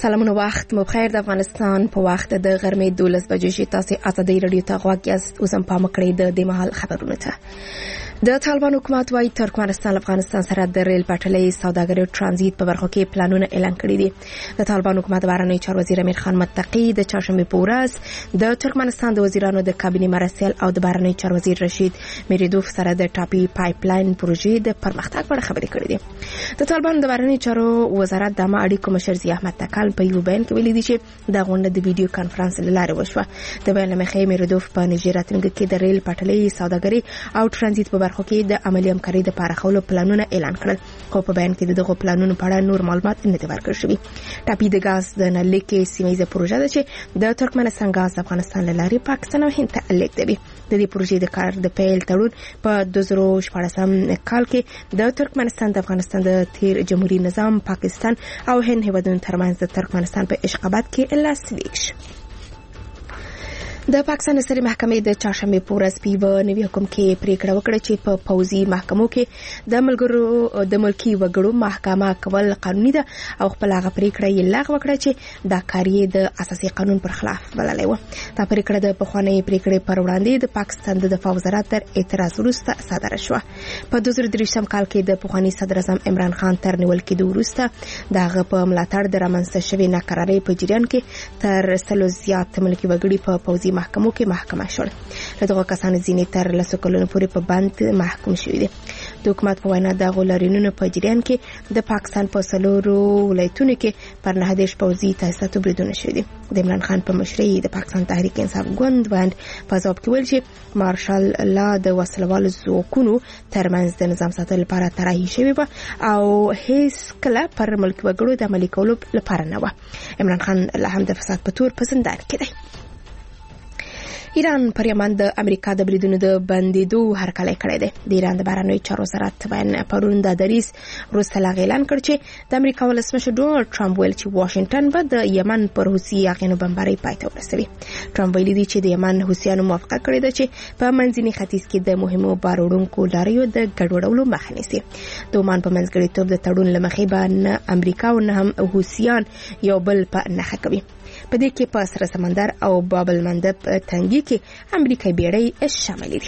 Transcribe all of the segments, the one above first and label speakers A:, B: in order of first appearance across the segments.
A: سلامونه وخت مو بخیر. د افغانستان په وخت د غرمې 12 بجې شي. تاسو ازادي رادیو ته غوږ یاست. اوس هم پام کړئ د مهال خبرونه ته. د طالبان حکومت وايي ترکمنستان افغانستان سره د ریل پټلۍ سوداګري او ترانزیت په برخو کې پلانونه اعلان کړي دي. د طالبان حکومت بهرنی چارو وزیر امیر خان متقی د چهارشنبه په ورځ د ترکمنستان د وزیرانو د کابینې مرستیال او د بهرنی چارو وزیر رشید میریدوف سره د ټاپي پایپلاین پروژې د پرمختګ په اړه خبرې کړې دي. د طالبان د بهرنی چارو وزارت د اړیکو مشر ضیاء احمد تکل په یو بیان کې ویلي دي چې د غونډې د ویډیو کانفرنس له لارې وشوه. د بیان مخې میریدوف په نږدې راتلونکي کې د ریل پټلۍ سوداګري او ترانزیت په برخو کې د عملی همکاري د پراخولو پلانونه اعلان کړل. خو په بیان کې دغه پلانونو په اړه نور معلومات نه دي ورکړل شوي. ټاپي د غاز د نل کې سیمه پروژه ده چې د ترکمنستان غاز افغانستان له لارې پاکستان او هند ته لیږدوي. د دې پروژې د کار د پیل تړون په 2014 کال کې د ترکمنستان د افغانستان د تیر جمهوریت نظام پاکستان او هند هیوادونو ترمنځ د ترکمنستان په اشغابات کې لاسلیک شو. د پاکستان سري محکمې د چهارشنبه په ورځ په نوي حکم کې پریکړه وکړه چې په پوځي محکمو کې د ملګرو د ملکی وګړو محکمه کول قانوني ده او خپل هغه پریکړه یې لغوه کړه چې دا کاریه د اساسي قانون پر خلاف بللې و. دا پریکړه د پخوانی پریکړې پر وړاندې د پاکستان د دفاع وزارت تر اعتراض وروسته صادره شوه. په 2023 کال کې د پخوانی صدر اعظم عمران خان تر نیول کېدو وروسته دغه په ملاتړ د رامنځته شوې ناکرارۍ په جریان کې تر سلو زیات ملکی وګړي په پوځي محکمو کې محکمه شول. له دغه کسانو ځینې تر لسو کلونو پورې په بند محکوم شوي دي. د حکومت په وینا د غولارینونو په جریان کې د پاکستان په څلورو ولایتونو کې پر 9 پوځي تاسیساتو بریدونه شوي دي. د عمران خان په مشرۍ د پاکستان تحریک انصاف ګوند باندې په ځواب کې ویل چې مارشال لا د وسلوال ځواکونو ترمنځ د نظام ساتلو لپاره طرحه شوی و او هیڅ کله پر ملک وګړو د عملي کولو لپاره نه و. عمران خان لا هم د فساد په تور په زندان کې دی. ایران پر یمن د امریکا د بریدونو د بندیدو هرکلی کړی دی. د ایران د بهرنیو چارو وزارت بیان پرون د دریس وروسته لا اعلان کړ چې د امریکا ولسمشر ډونالد ټرمپ ویل چې واشنگټن به د یمن پر حوثي یاغیانو بمبارۍ پای ته ورسوي. ټرمپ ویلي دی چې د یمن حوثیانو موافقه کړې ده چې په منځني ختیځ کې د مهمو بار وړونکو لاریو د ګډوډولو مخه نیسي. د عمان په منځګړیتوب د تړون له مخې به نه امریکا او نه هم حوثیان یو بل په نښه کوي. په دې کې په سره سمندر او باب المندب تنګي کې امریکایي بیړۍ شامل دي.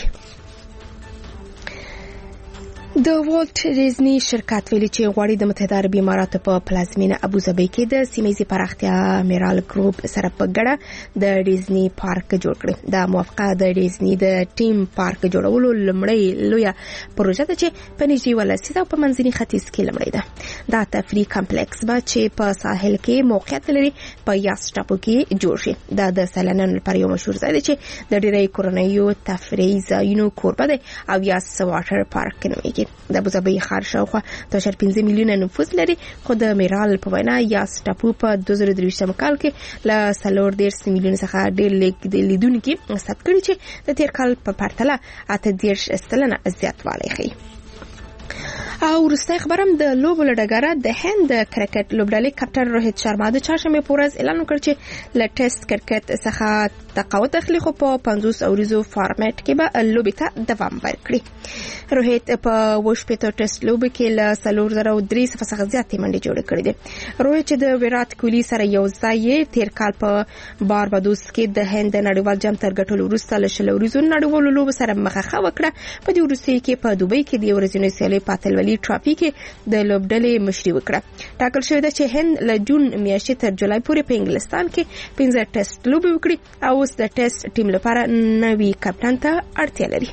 A: د والټ ډیزنی شرکت ویلي چې غواړي د متحده عربي اماراتو په پلازمینه ابوظبي کې د سیمه‌ایزي پراختیا میرال ګروپ سره په ګډه د ډیزنی پارک جوړ کړي. دا موافقه د ډیزنی د ټیم پارک جوړولو لمړی لویه پروژه ده چې په نږدې ولسي او په منځني ختیځ کې لمړی ده. دا تفریح کمپلیکس به چې په ساحل کې موقعیت لري په یاس ټاپو کې جوړ شي. دا د سیلانیانو لپاره یو مشهور ځای دی چې د ډیری کورنیو تفریحي ځایونو کوربه دی او یاس واټر پارک نومیږي. د ابوظبي ښار شاوخوا 15 میلیونه نفوس لري. خو د میرال په وینا یاس ټاپو په 2023 کال کې له 14 میلیونه څخه ډېر لیدونکي ثبت کړي چې د تیر کال په پرتله 18% زیاتوالی ښیي. او وروستی خبرم د لوبو له ډګره د هند د کرکټ لوبډلې کپټن روهیت شرما د چهارشنبه په ورځ اعلان وکړ چې له ټیسټ کرکټ څخه تقاعد اخلي خو په 50 اوریزو فارمیټ کې به لوبې ته دوام ورکړي. روهیت په 80 ټیسټ لوبو کې له 4003 څخه زیاتې منډې جوړې کړې دي. روهیت چې د ویرات کوهلی سره یو ځای تیر کال په باربادوس کې د هند نړیوال جام تر ګټلو وروسته له 20 اوریزو نړیوالو لوبو سره مخه وکړه. په دې وروستي کې په دوبۍ کې د ورځنۍ سیالۍ پاتلولي ټرافي کې د لوبډلې مشري وکړه. ټاکل شوی ده چې هند له جون میاشتې تر جولای پورې په انګلستان کې 15 ټیسټ لوبې وکړي او اوس د ټیسټ ټیم لپاره نوي کپټان ته اړتیا لري.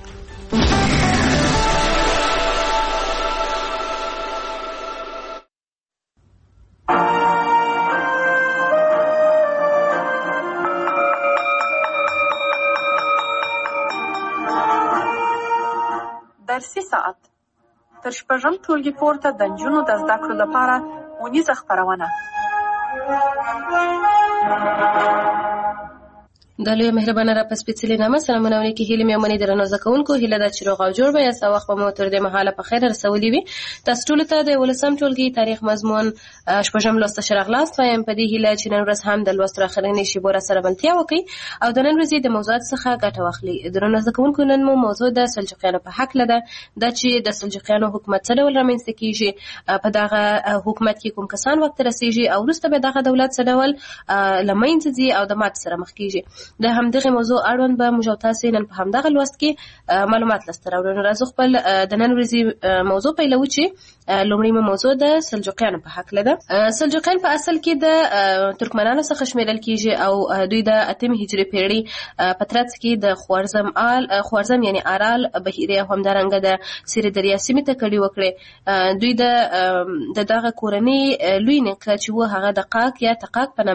B: درسي ساعت تر شپږم ټولګي پورته د نجونو د زده کړو لپاره اونیزه خپرونه.
C: د لوی مهربانه را پسپیڅلې نامه سلامونه علیکم هیله مې منې درنو زکونکو هیله د چروغ او جوړ به یا وخت مو تر دې مهاله په خیر رسولې وي تاسو ټول ته د ولسم ټولګي تاریخ مضمون شپږم لوست شرغلاست وایم په دې هیله چې نن ورځ هم د لوست راخرنې شی بور سره بلتیا وکړي او د نن ورځې د موضوعات څخه ګټه واخلي درنو زکونکو نن مو موضوع د سلجوقیانو په حق لده د چې د سلجوقیانو حکومت څه ډول رامنځته کیږي په دغه حکومت کې کوم کسان وخت رسیږي او وروسته به دغه دولت څه ډول لمنځه ځي او د مات سره مخ کیږي د همدغه موضوع اړوند به موږ تاسو نن په همدغه لوست کې معلومات لاسته راوړو راځو خپل د نن ورځې موضوع پیلو چې لومړی موضوع د سلجوقیانو په حق لده سلجوقیان په اصل کې د ترکمنانو څخه شمیرل کیږي او دوی د 8 هجری پیړۍ په ترڅ کې د خوارزم یعنی ارال بحیره همدارنګه د سری دریا سیمې ته کډي وکړي دوی د دغه کورنۍ لوی نکه چې و هغه د قاق یا تقاق په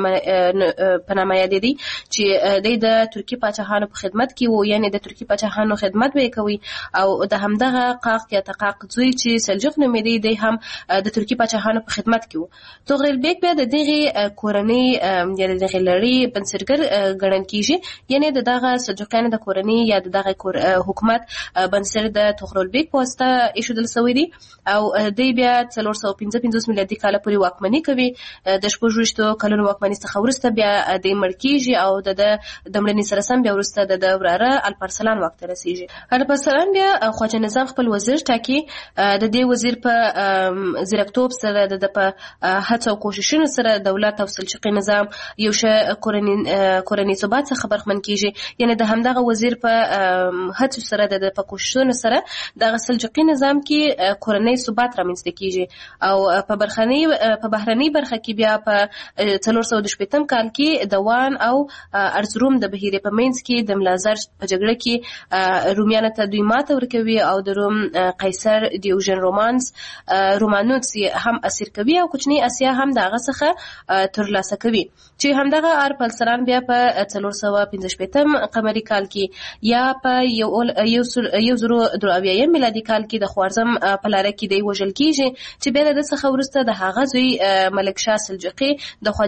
C: نامه یادېدي چې د ترکی پاچاهانو په خدمت کې وو یعنی د ترکی پاچاهانو خدمت به کوي او د همدغه قاق یا تقاق زوی چې سلجوق نومېدی دی هم د ترکی پاچاهانو په خدمت کې وو طغرل بیگ بیا د دغه کورنۍ یا د دغه لړۍ بنسټګر ګڼل کیږي یعنی د دغه سلجوقیانو د کورنۍ یا د دغه حکومت بنسټ د طغرل بیگ په واسطه ایښودل شوی دی او دی بیا 455 میلادي کال پورې واکمني کوي د 26 کلونو واکمنۍ څخه وروسته بیا د مړ کیږي او د دمړنی سره سم بیا ورسته د وراره الپرسلان وخت رسیږي الپرسلان بیا خواجه نظام خپل وزیر ټاکي د دې وزیر په زیرکتوب سره د په هڅو او کوششونو سره دولت او سلجوقي نظام یو ش کورنۍ ثبات څخه برخمن کیږي یعنی د همدغه وزیر په هڅو سره د په کوششونو سره د سلجوقي نظام کې کورنۍ ثبات رامنځته کیږي او په بهرنۍ برخه کې بیا په 418 کال کې دوان او ارزروم د بهیره په منځ کې د ملازر په جګړه کې رومیانو ته دوی ماته ورکوي او د روم قیصر دیوژن رومانوس هم اسیر کوي او کوچنی اسیا هم دغه څخه ترلاسه کوي چې همدغه ارپلسران بیا په 415 قمری کال کې یا په 1002 میلادي کال کې د خوارزم په لاره کې دی وژل کیږي چې بیا د څخه ورسته د هغه زوی ملک شاه سلجوقي د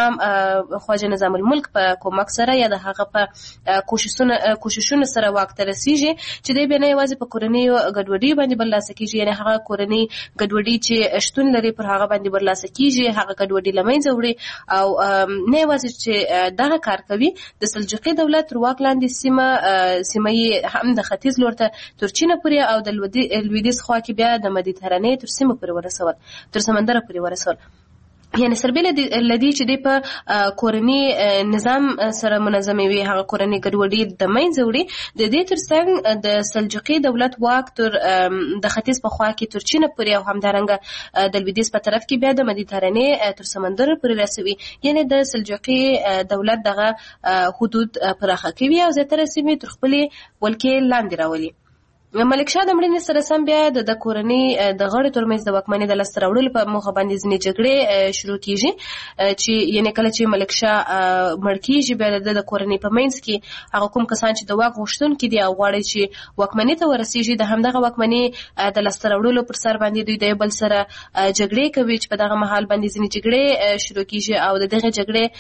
C: خواجه نظام الملک په کومک سره یا د هغه په کوششونو سره واک ته رسیږي چې دی به نه یوازې په کورنۍ ګډوډي باندې برلاسه کیږي یعنی هغه کورنۍ ګډوډي چې شتون لري پر هغه باندې برلاسه کیږي هغه ګډوډي لمنځه وړي او نه یوازې چې دغه کار کوي د سلجوقي دولت تر واک لاندې سیمه هم د ختیځ لور ته تر چین پورې او د لویدیځ خوا کې بیا د مدیترانې تر سیمه پورې ورسول تر سمندر پورې ورسول یعنی سربیله لدی چې د په کورنۍ نظام سره منظمه وي هغه کورنۍ ګډوډي د منځه وړي د دې ترڅنګ د سلجوقي دولت واک تر د ختیځ په خوا کې تر چین پورې او همدارنګه د لویدیځ په طرف کې بیا د مدیترانې تر سمندر پورې رسوي یعنی د سلجوقي دولت دغه حدود پراخه کوي او زیاتره سیمې تر خپلې ولکې لاندې راولي ملک شاه د مړینې سره سم بیا د کورنۍ د غړو ترمنځ د واکمنۍ د لاسته راوړلو په موخه باندې ځینې جګړې شروع کیږي چې یعنې کله چې ملک شاه مړ کیږي بیا د کورنۍ په منځ کې هغه کوم کسان چې د واک غوښتونکي دي او غواړي چې واکمنۍ ته ورسیږي د همدغه واکمنۍ د لاسته راوړلو پر سر باندې دوی د یو بل سره جګړې کوي چې په دغه مهال باندې ځینې جګړې شروع کیږي او دغه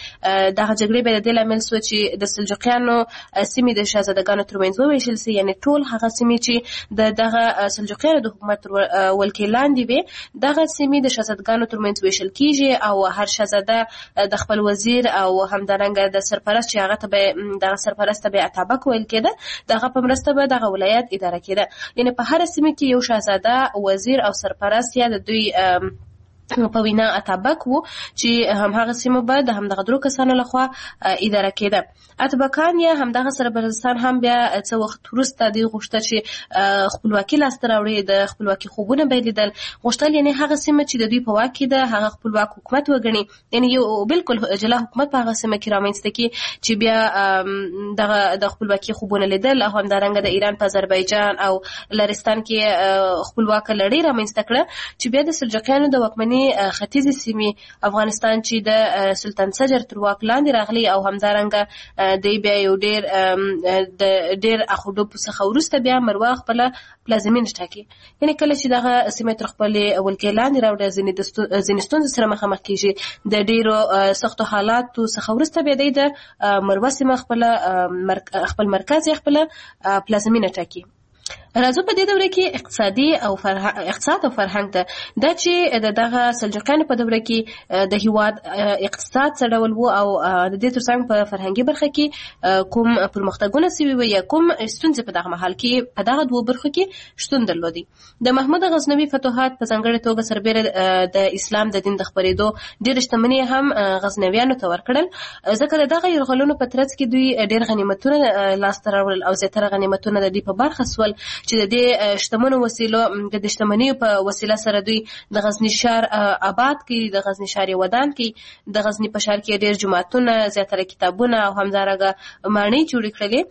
C: جګړې بیا د دې لامل شو چې د سلجوقیانو سیمې د شاهزادګانو ترمنځ وویشل سي یعنې ټول هغه سیمې چې دغه سلجوقیانو د حکومت ولکې لاندې وي دغه سیمې د شاهزادګانو ترمنځ ویشل کیږي او هر شاهزاده د خپل وزیر او همدارنګه د سرپرست چې هغه ته به دغه سرپرست به اتابک ویل کېده دغه په مرسته به دغه ولایت اداره کېده یعنی په هر سیمه کې یو شاهزاده وزیر او سرپرست یا د دوی په وینا اتابک وو چې هم هغه سیمه به د همدغه درو کسانو لخوا اداره کېده اتابکان یا همدغه سرپرستان هم بیا څه وخت وروسته دوی غوښتل چې خپلواکي لاسته راوړي د خپلواکي خوبونه به لیدل غوښتل یعنی هغه سیمه چې د دوی په واک کې ده هغه خپلواک حکومت وګڼي یعنی یو بالکل جلا حکومت په هغه سیمه کې رامنځته کړي چې بیا دغه د خپلواکي خوبونه لیدل او همدارنګه د ایران په آذربایجان او لرستان کې خپلواک لړۍ رامنځته کړه چې بیا د سلجوقیانو د واکمنۍ غربني ختیځي سیمې افغانستان چې د سلطان سجر تر واک لاندې راغلی او همدارنګه دی بیا یو ډېر اخوډو څخه وروسته بیا مروه خپله پلازمینه ټاکي. یعنې کله چې دغه سیمې تر خپلې ولکې لاندې راوړي ځینې ستونزې سره مخامخ کېږي د ډېرو سختو حالاتو څخه وروسته بیا دی د مروه سیمه خپل مرکز یې خپله پلازمینه ټاکي. راځو په دې دوره کې اقتصاد او فرهنګ ته دا چې دغه سلجوقیانو په دوره کې د هیواد اقتصاد څه ډول و او د دې ترڅنګ په فرهنګي برخه کې کوم پرمختګونه سوي وو یا کوم ستونزې په دغه مهال کې په دغه دوه برخو کې شتون درلودي. د محمود غزنوي فتوحات په ځانګړې توګه سربېره د اسلام د دین د خپرېدو ډېرې شتمنۍ هم غزنویانو ته ورکړل، ځکه د دغه یرغلونو په ترڅ کې دوی ډېر غنیمتونه لاسته راوړل او زیاتره غنیمتونه د دوی په برخه سول چې د دې شتمنو وسیلو د شتمنیو په وسیله سره دوی د غزنی ښار آباد کړي، د غزنی ښار ودان کړي، د غزنی په ښار کې ډېر جوماتونه، زیاتره کتابونه او همدارنګه ماڼۍ جوړې کړلې،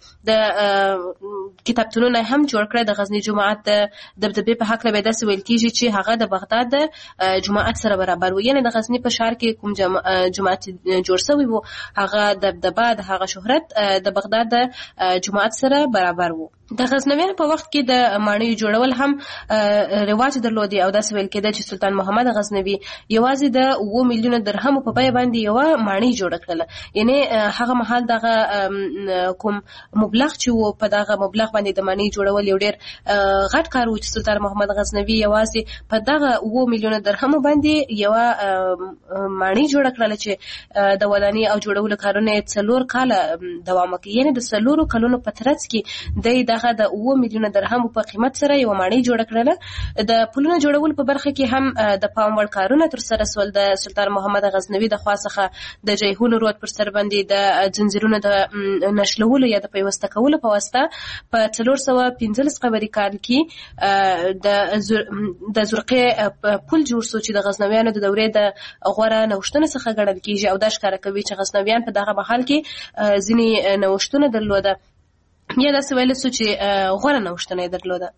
C: د کتابتونونه هم جوړ کړل. د غزنی جومات د دبدبې په هکله به داسې ویل کېږي چې هغه د بغداد د جومات سره برابر و. یعنې د غزنی په ښار کې کوم جومات جوړ شوی و هغه دبدبه د هغه شهرت د بغداد د جومات سره برابر و. د غزنویانو په وخت کې د ماڼیو جوړول هم رواج درلودي او داسې ویل کېده چې سلطان محمد غزنوي یوازې د 7 میلیونه درهمو په بیه باندې یوه ماڼۍ جوړه کړله. یعنې هغه مهال دغه کوم مبلغ چې و په دغه مبلغ باندې د ماڼۍ جوړول یو ډېر غټ کار و چې سلطان محمد غزنوي یوازې په دغه 7 میلیونه درهمو باندې یوه ماڼۍ جوړه کړله چې د ودانۍ او جوړولو کارونه یې 4 کاله دوام وکړي. یعنې د 4 کلونو په ترڅ کې دی دغه د 7 میلیونه درهمو په قیمت سره یوه ماڼۍ جوړه کړله. د پلونو جوړولو په برخه کې هم د پام وړ کارونه ترسره سول. د سلطان محمد غزنوي د خوا څخه د جیحون رود پر سر باندې د ځنځیرونو د نښلولو یا د پیوسته کولو په واسطه په 415 قبري کال کې د زرقې پل جوړ سو چې د غزنویانو د دورې د غوره نوښتونو څخه ګڼل کېږي او دا ښکاره کوي چې غزنویان په دغه مهال کې ځینې نوښتونه درلوده یا داسې ویلی سو چې غوره نوښتونه یې درلوده.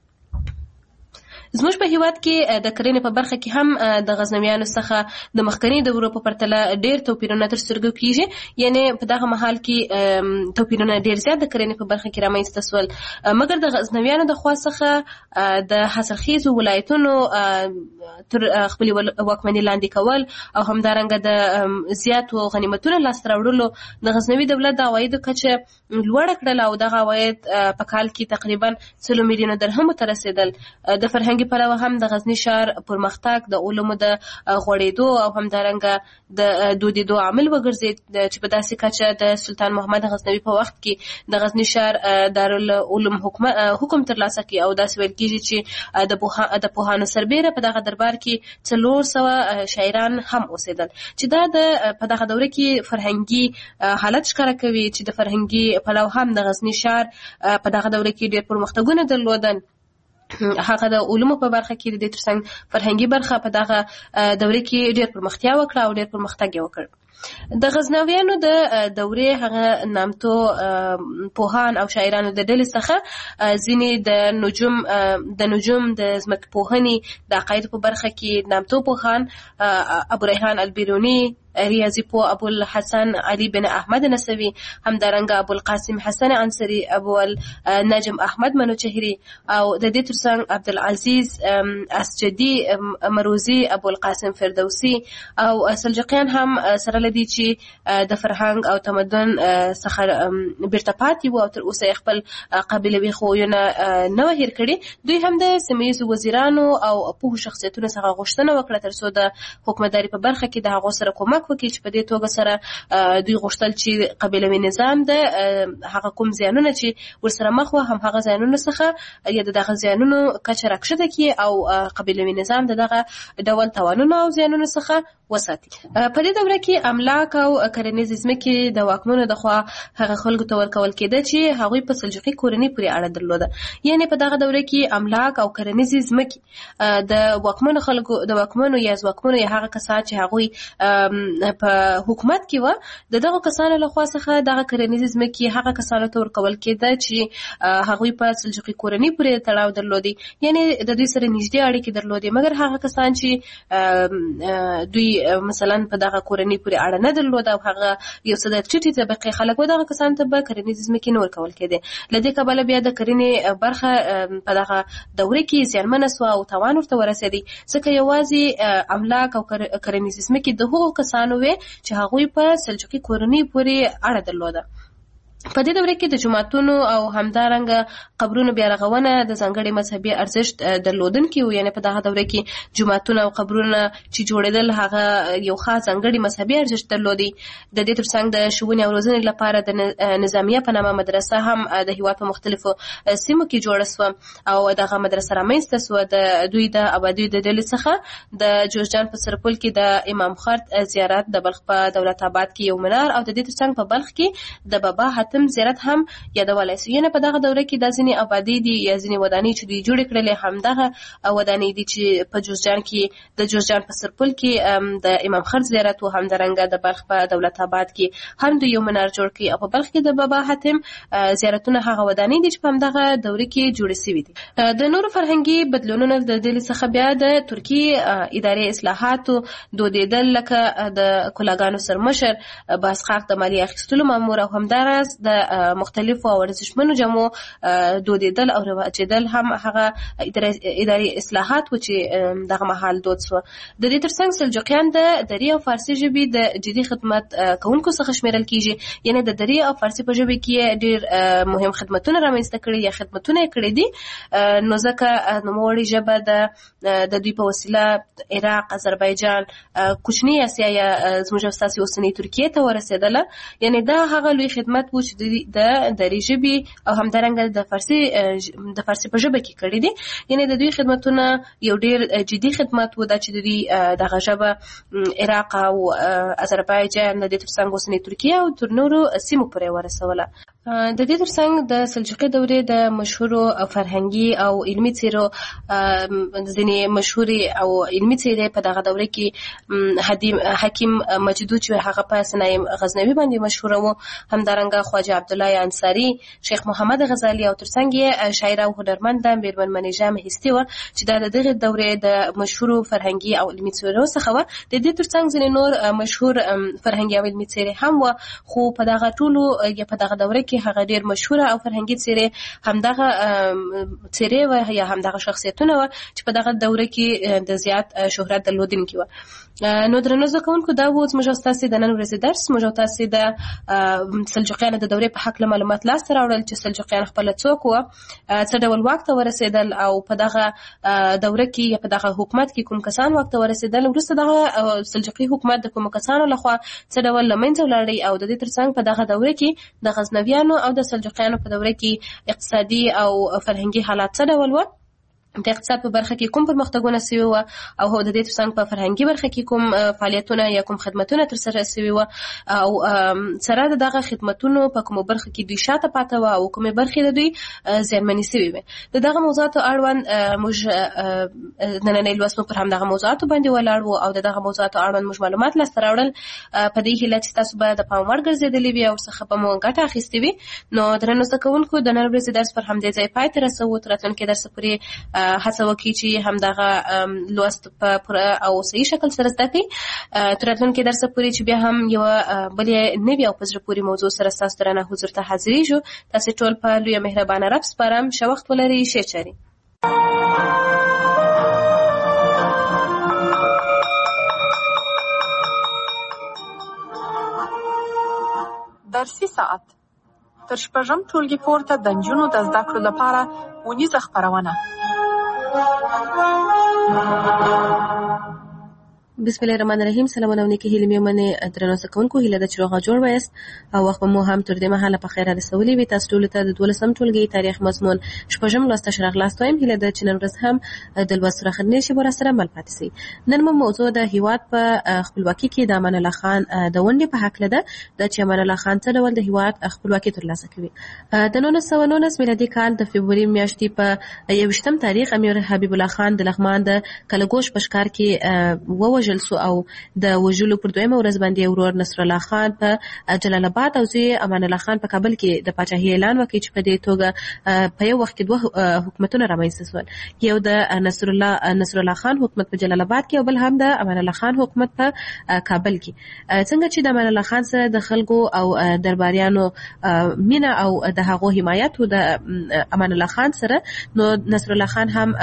C: زموږ په هیواد کې د کرنې په برخه کې هم د غزنویانو څخه د مخکني دورو په پرتله ډېر توپیرونه تر سترګو کېږي. یعنې په دغه مهال کې توپیرونه ډېر زیات د کرنې په برخه کې رامنځته سول، مګر د غزنویانو د خوا څخه د حاصلخیزو ولایتونو تر خپلې واکمنۍ لاندې کول او همدارنګه د زیاتو غنیمتونو لاسته راوړلو د غزنوي دولت د عوایدو کچه لوړه کړله او دغه عواید په کال کې تقریبا 4 میلیونه درهمو ته رسېدل. د فرهنګي پلوه هم د غزنی ښار پرمختګ د علومو د غوړېدو او همدارنګه د دودېدو عامل وګرځېد چې په داسې کچه د سلطان محمد غزنوي په وخت کې د غزنی ښار دارالعلوم حکم ترلاسه کړي او داسې ویل کېږي چې د پوهانو سربیره په دغه دربار کې 400 شاعران هم اوسېدل چې دا په دغه دوره کې فرهنګي حالت ښکاره کوي چې د فرهنګي پلو هم د غزنی ښار په دغه دوره کې ډېر پرمختګونه درلودل. هغه د علومو په برخه کې د دې ترڅنګ فرهنګي برخه په دغه دوره کې ډېر پرمختیا وکړه او ډېر پرمختګ یې وکړ. د غزنویانو د دورې هغه نامتو پوهان او شاعرانو د ډلې څخه ځینې د نجوم د ځمکپوهنې د عقایدو په برخه کې نامتو پوهان ابو ریحان البیرونی، ریاضی پو ابو الحسن علي بن احمد نسوي، همدارنګه ابو القاسم حسن عنصري، ابو النجم احمد منوچهري او د دې ترڅنګ عبدالعزيز اسجدي مروزي، ابو القاسم فردوسي او سلجوقیان هم سره لدی چې د فرهنګ او تمدن څخه بیرته پاتې وو او تر اوسه خپل قبیلوي خویونه نه هیر کړي. دوی هم د سیمه وزیرانو او په شخصیتونو څخه غوښتنه وکړه ترڅو د حکومتداري په برخه کې د هغو سره کومک وکړي چې په دې توګه سره دوی غوښتل چې قبیلوي نظام د هغه کوم زیانونه چې ورسره مخ وو هم هغه زیانونه څخه یا دغه زیانونو کچه راکښته کړي او قبیلوي نظام دغه ډول توانونه او زیانونه څخه وساتي. په دې دوره کې املاک او کرنیزې ځمکې د واکمنو د خوا هغه خلکو ته ورکول کېده چې هغوی په سلجوقي کورنۍ پورې اړه درلوده. یعنې په دغه دوره کې املاک او کرنیزې ځمکې د واکمنو خلکو د واکمنو یا ځواکمنو یا هغه کسان چې هغوی په حکومت کې و د دغه کسانو لخوا څخه دغه کرنیزې ځمکې هغه کسانو ته ورکول کېده چې هغوی په سلجوقي کورنۍ پورې تړاو درلودي، یعنی د دوی سره نږدې اړیکې درلودي. مګر هغه کسان چې دوی مثلا په دغه کورنۍ پورې اړه نه درلوده او هغه یو څه د ټیټې طبقې خلک و، دغه کسانو ته به کرنیزې ځمکې نه ورکول کېدې. له دې کبله بیا د کرنې برخه په دغه دوره کې زیانمنه سوه او تاوان ورته ورسېدی، ځکه یوازې املاک او کرنیزې ځمکې د هغو کسانو وې چې هغوی په سلجوقي کورنۍ پورې اړه درلوده. په دې دوره کې د جوماتونو او همدارنګه قبرونو بیا رغونه د ځانګړي مذهبي ارزښت درلودونکي وو، یعنې په دغه دوره کې جوماتونه او قبرونه چې جوړېدل هغه یو خاص ځانګړي مذهبي ارزښت درلودي. د دې ترڅنګ د ښوونې او روزنې لپاره د نظامیه په نامه مدرسه هم د هېواد په مختلفو سیمو کې جوړه سوه او دغه مدرسه رامنځته سوه. د دوی د ابادۍ د ډلې څخه د جوزجان په سرپل کې د امام خرد زیارت، د بلخ په دولت آباد کې یو منار او د دې ترڅنګ په بلخ کې د بابا حاتم زیارت هم یادولی سو. یعنې په دغه دوره کې دا ځینې آبادۍ دي یا ځینې ودانۍ چې دوی جوړې کړلې همدغه ودانۍ دي چې په جوزجان کې د جوزجان په سرپل کې د امام خرد زیارت و، همدارنګه د بلخ په دولت آباد کې هم دوی یو منار جوړ کړي او په بلخ کې د بابا حاتم زیارتونه هغه ودانۍ دي چې په همدغه دوره کې جوړې سوي دي. د نورو فرهنګي بدلونونو د ډلې څخه بیا د ترکیې اداري اصلاحاتو دودېدل، لکه د کلاګانو سرمشر باسقاق د مالیې اخیستلو مامور او همداراز د مختلفو او ورزشمنو جامو دودېدل او رواجېدل هم هغه اداري اصلاحات و چې دغه مهال دود سوه. د دې ترڅنګ سلجوقیان د دري او فارسي ژبې د جدي خدمت کوونکو څخه شمیرل کیږي، یعنې د دري او فارسي په ژبه کې ډېر مهم خدمتونه رامنځته کړي یا خدمتونه یې کړي دي، نو ځکه نوموړې ژبه د دوی په وسیله عراق، آذربایجان، کوچنۍ اسیا یا زموږ او ستاسې اوسنۍ ترکیې ته ورسېدله. یعنې دا هغه لوی خدمت و چې د دري ژبې او همدارنګه د فارسي په ژبه کې کړي دي. یعنې د دوی خدمتونه یو ډېر جدي خدمت و، دا چې د دوی دغه ژبه عراق او آذربایجان، د دې ترڅنګ اوسنۍ ترکیه او تر نورو سیمو پورې ورسوله. د دې ترڅنګ د سلجوقي دورې د مشهورو فرهنګي او علمي څیرو ځینې مشهورې او علمي څیرې په دغه دوره کې حکیم مجدود چې هغه په صنایع غزنوي باندې مشهوره و، همدارنګه خواجه عبدالله انصاري، شیخ محمد غزالي او ترڅنګ یې شاعره او هنرمنده میرمن منیژه مهستي وه چې دا د دغې دورې د مشهورو فرهنګي او علمي څیرو څخه وه. د دې ترڅنګ ځینې نور مشهور فرهنګي او علمي څیرې هم وه، خو په دغه ټولو یا په دغه دوره کې هغه ډېر مشهوره او فرهنګي څیرې همدغه څیرې وه یا همدغه شخصیتونه وه چې په دغه دوره کې د زیات شهرت درلودونکي وه. نو درنو زده کوونکو، دا و زموږ او ستاسې د نن ورځې درس. موږ او تاسې د سلجوقیانو د دورې په هکله معلومات لاسته راوړل چې سلجوقیان خپله څوک وه، څه ډول واک ته ورسېدل او په دغه دوره کې یا په دغه حکومت کې کوم کسان واک ته ورسېدل، وروسته دغه سلجوقي حکومت د کومو کسانو لخوا څه ډول له منځه ولاړی او د دې ترڅنګ په دغه دوره کې د غزنویانو او د سلجوقیانو په دوره کې اقتصادي او فرهنګي حالات څه ډول وه، د اقتصاد په برخه کې کوم پرمختګونه سوي وه او د دې ترڅنګ په فرهنګي برخه کې کوم فعالیتونه یا کوم خدمتونه ترسره سوي وه او سره د دغه خدمتونو په کومو برخه کې دوی شاته پاته وه او کومې برخې د دوی زیانمنې سوي وې. د دغه موضوعاتو اړوند موږ نننی لوست مو پر همدغه موضوعاتو باندې ولاړ وو او د دغه موضوعاتو اړوند موږ معلومات لاسته راوړل په دې هیله چې تاسو به د پام وړ ګرځېدلي وي او ورڅخه به مو ګټه اخیستې وي. نو درنو زده کوونکو، د نن ورځې درس پر همدې ځای پای ته رسوو. تر راتلونکي درس پورې هڅه وکړئ چې همدغه لوست په پوره او صحیح شکل سره زده کړئ. تر راتلونکي درس پورې چې بیا هم یوه بلې نوې او په زړه پورې موضوع سره ستاسو درنه حضور ته حاضرېږو. تاسې ټول په لویه مهربانه رب سپارم. ښه وخت ولرئ. ښې چارې.
B: درسي ساعت تر شپږم ټولګي پورته د نجونو د زده کړو لپاره ونیزه خپرونه.
C: بسم الله الرحمن الرحیم. سلامونه او نیکې هیلې مې ومنئ. درنو زده کوونکو، هیله ده چې روغ جوړ وایاست او وخت مو هم تر دې مهاله په خیر رسولی وي. تاسو ټولو ته د 12م ټولګي تاریخ مضمون شپږم لوست ته ښه راغلاست وایم. هیله ده چې نن ورځ هم د لوست سره خدمت شي ورسره مل پاتې سئ. نن مو موضوع د هیواد په خپلواکي کې د امان الله خان د ونډې په هکله ده، چې امان الله خان څه ډول د هیواد خپلواکي ترلاسه کوي. د 1919 میلادي کال د فبروري میاشتې په 21م تاریخ امیر حبیب الله خان د لغمان د کلګوش په ښکار کې ووژل سو او د وژلو پر دویمه ورځ باندې ورور نصر الله خان په جلال آباد او زوی امان الله خان په کابل کې د پاچاهۍ اعلان وکړ چې په دې توګه په یو وخت کې دوه حکومتونه رامنځته شول، یو د نصر الله خان حکومت په جلال آباد کې او بل هم د امان الله خان حکومت په کابل کې. څنګه چې د امان الله خان سره د خلکو او درباریانو مینه او د هغو حمایت او د امان الله خان سره، نو نصر الله خان هم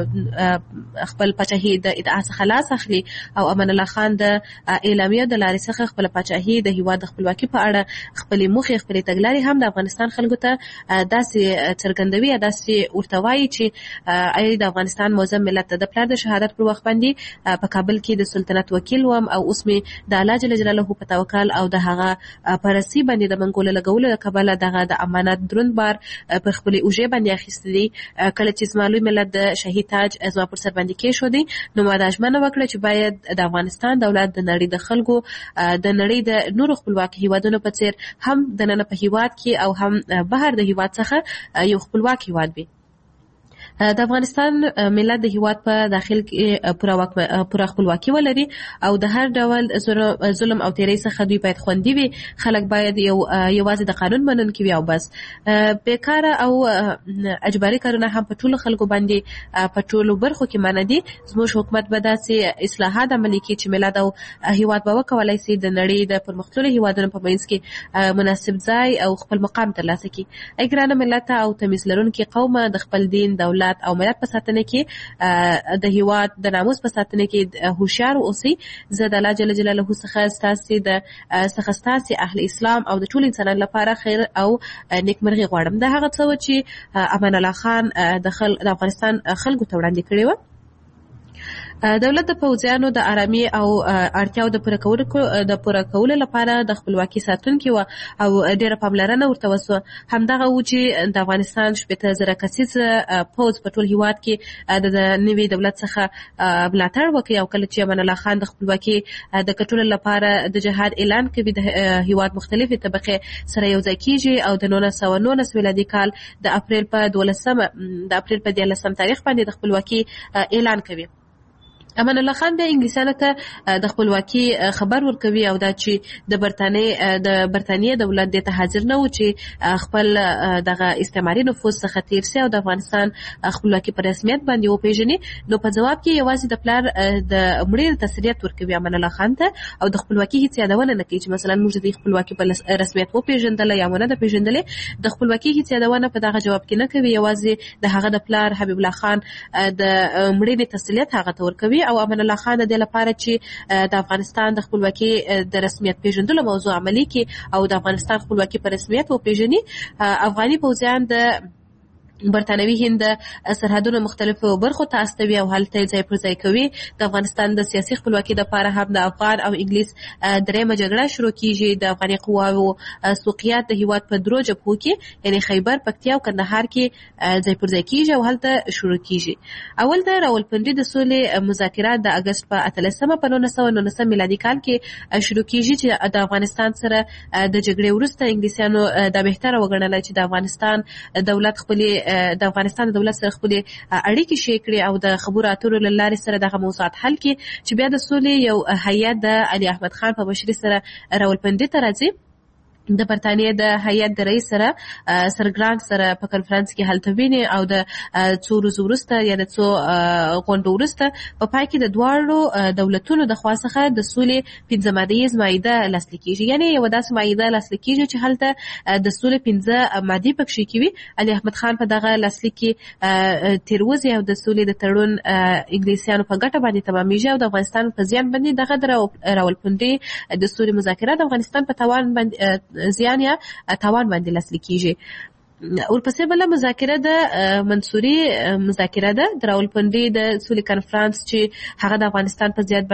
C: خپل پاچاهۍ د ادعا څخه لاس اخلي او امان الله خان د اعلامیه د لارې څخه خپل پاچاهۍ د هیواد د خپلواکۍ په اړه خپل موخې خپل تګلارې هم د افغانستان خلکو ته داسې څرګندوي، داسې ورته وایي چې ای د افغانستان معظم ملت د پلار د شهادت پر وخت باندې په کابل کې د سلطنت وکیل وم او اوس مې د الله جل جلاله په توکل او د هغه پرسي باندې د منګول لګولو د کبله دغه د امانت دروند بار پر خپل اوجه باندې اخیستي دي. کله چې زمالوی ملت د شهید تاج زما پر سر باندې کې شو دي، نو ما د اجمنه وکړه چې باید د افغانستان دولت د نړۍ د خلکو د نړۍ د نورو خپلواک هیوادونو په څیر هم د نن په هیواد کې او هم بهر د هیواد څخه یو خپلواک هیواد وي. د افغانستان ملت د هیواد په داخل کې پوره خپلواکي ولري او د هر ډول ظلم او تیری څخه دوی باید خوندي وي. خلک باید یوازې د قانون منونکي وي او بس. بیکاره او اجباري کارونه هم په ټولو خلکو باندې په ټولو برخو کې منع دي. زموږ حکومت به داسې اصلاحات عملي کړي چې ملت او هیواد به وکولای شي د نړۍ د پرمختللو هیوادونو په منځ کې مناسب ځای او خپل مقام ترلاسه کړي. ای ګرانه ملت او تمیز لرونکي قومه، د خپل دین، دولت او ملت په ساتنه کې د هیواد د ناموس په ساتنه کې هوښیار اوسئ. زه د الله جل جلاله څخه ستاسې اهل اسلام او د ټول انسانانو لپاره خیر او نیکمرغي غواړم. دا هغه څه چې امان الله خان د افغانستان خلکو ته وړاندې کړی و. دولت د پوځیانو د آرامي او اړتیاو د پوره کولو لپاره د خپلواکي ساتونکي و او ډېره پاملرنه ورته وسوه. همدغه و چې د افغانستان 80,000 کسیز پوځ په ټول هیواد کې د نوي دولت څخه ملاتړ وکړي او کله چې امان الله خان د خپلواکي د ګټلو لپاره د جهاد اعلان کوي، د هیواد مختلفې طبقې سره یو ځای کېږي او د 1919 میلادي کال د اپریل په 13 تاریخ باندې د خپلواکي اعلان کوي. امان الله خان د انګلیسانو ته د خپلواکي خبر ورکوي او دا چې د برتانیې دولت د ته حاضر نه و چې خپل دغه استعماري نفوذ څخه تیر سي او د افغانستان خپلواکي په رسمیت باندې وپیژني. نو په جواب کې یوازې د پلار د مړي تسلیت ورکوي امان الله خان ته او د خپلواکي هیڅ یادونه نه کوي چې مثلا موږ د خپلواکي په رسمیت وپیژندل یا مونږ نه پیژندلې. د خپلواکي هیڅ یادونه په دغه جواب کې نه کوي، یوازې د هغه د پلار حبیب الله خان د مړي تسلیت هغه ته ورکوي او امان الله خان د لپاره چې د افغانستان د خپلواکي د رسمیت پیژندلو موضوع عملي کې او د افغانستان خپلواکي په رسمیت وپیژني. افغاني پوځیان د برتانوي هند سرحدونو مختلفو برخو ته استوي او هلته ځای پر ځای کوي. د افغانستان د سیاسي خپلواکي لپاره هم د افغان او انګلیس درېیمه جګړه شروع کیږي. د افغاني قواو سوقیات د هیواد په درو جبهو کې یعنی خیبر، پکتیا او کندهار کې ځای پر ځای کیږي او هلته شروع کیږي. اول د راولپنډي د سولې مذاکرات د اگست په 18 په 1919 میلادي کال کې شروع کیږي چې د افغانستان سره د جګړې وروسته انګلیسانو د بهتره وګڼل چې د افغانستان دولت د افغانستان دولت سره خپل اړیکې شې کړې او د خبرو اترو له لارې سره دغه موضوعات حل کړي چې بیا د سولې یو هیئت د علي احمد خان په مشرۍ سره راولپنډي ته راځي. د برتانیې د هیئت د رئیس سره سر ګرانټ سره په کنفرانس کې هلته ویني او د څو ورځې وروسته یا د څو غونډو وروسته په پای کې د دواړو دولتونو د خوا څخه د سولې 15 مادیز مایده لاسلیک کیږي. یعنی یو داسې مایده لاسلیک کیږي چې هلته د سولې 15 مادې پکې کوي. علي احمد خان په دغه لاسلیک کې تیروزي او د سولې د تړون انګلیسیانو په ګټه باندې تمامېږي او د افغانستان په زیان باندې دغه راولپنډي د سولې مذاکرات افغانستان په توان باندې زیان یا تاوان باندې لاسلیک کیږي. ورپسې بله مذاکره د منصوري مذاکره ده د راولپنډي د سولې کنفرانس چې هغه د افغانستان په زیات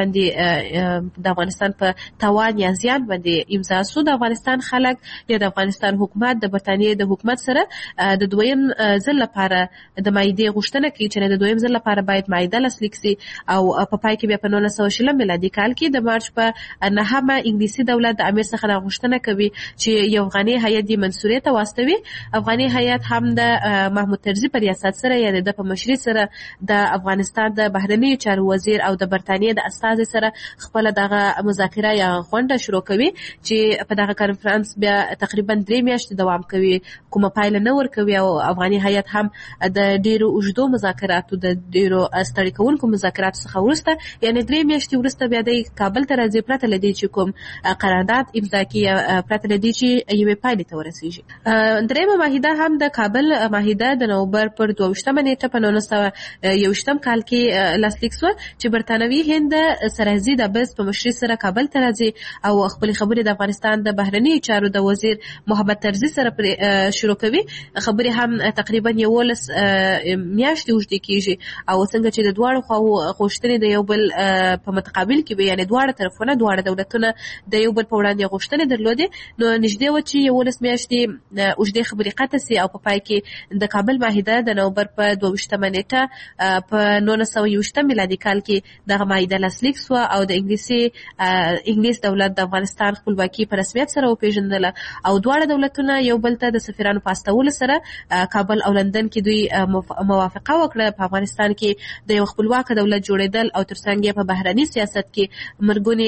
C: باندې د افغانستان په توان یا زیان باندې امضا شو. د افغانستان خلک یا د افغانستان حکومت د برتانیې د حکومت سره د دویم ځل لپاره د مایدې غوښتنه کوي چې د دویم ځل لپاره باید مایده لاسلیک شي او په پای کې بیا په 1920 میلادي کال کې د مارچ په 9 انګلیسي دولت د امیر څخه غوښتنه کوي چې یو افغاني هیئت منصوري ته واستوي. افغاني هیات هم د محمود طرزي په ریاست سره یا د په مشري سره د افغانستان د بهرنیو چارو وزیر او د برتانیې د استازي سره خپل دغه مذاکره یا غونډه شروع کوي چې په دغه کانفرنس بیا تقریبا 3 میاشتې دوام کوي، کومه پایله نه ورکوي او افغاني هیات هم د ډیرو اوږدو مذاکراتو د ډیرو ستړي کوونکو مذاکراتو څخه وروسته یعنی 3 میاشتې وروسته بیا د کابل ته راځي پرته له دې چې کوم قرارداد امضا کړي، پرته له دې چې یوې پایلې ته ورسیږي. درېیمه معاهده هم د کابل معاهده د نومبر پر 22 نیټه په 1921 کال کې لاسلیک شوه چې برتانوي هند سرحدي دبس په مشري سره کابل ته راځي او خپل خبرې د افغانستان د بهرنیو چارو د وزیر محمد طرزي سره شروع کوي. خبرې هم تقریبا 11 میاشتې اوږدې کیږي او څنګه چې د دواړو خواو غوښتنې د یو بل په متقابل کې وي، یعنی دواړه طرفونه دواړه دولتونه د یو بل په وړاندې غوښتنې درلودې، نو نږدې و چې 11 میاشتې اوږدې خبرې قطع سي او په پای کې د کابل معاهده د نومبر په 22 نیټه په 1921 میلادي کال کې دغه معاهده لاسلیک شوه او د انګلیس دولت د افغانستان خپلواکي په رسمیت سره وپیژندله او دواړه دولتونه یو بل ته د سفیرانو په استولو سره کابل او لندن کې دوی موافقه وکړه په افغانستان کې د یو خپلواک دولت جوړېدل او ترڅنګ یې په بهرني سیاست کې مرګونی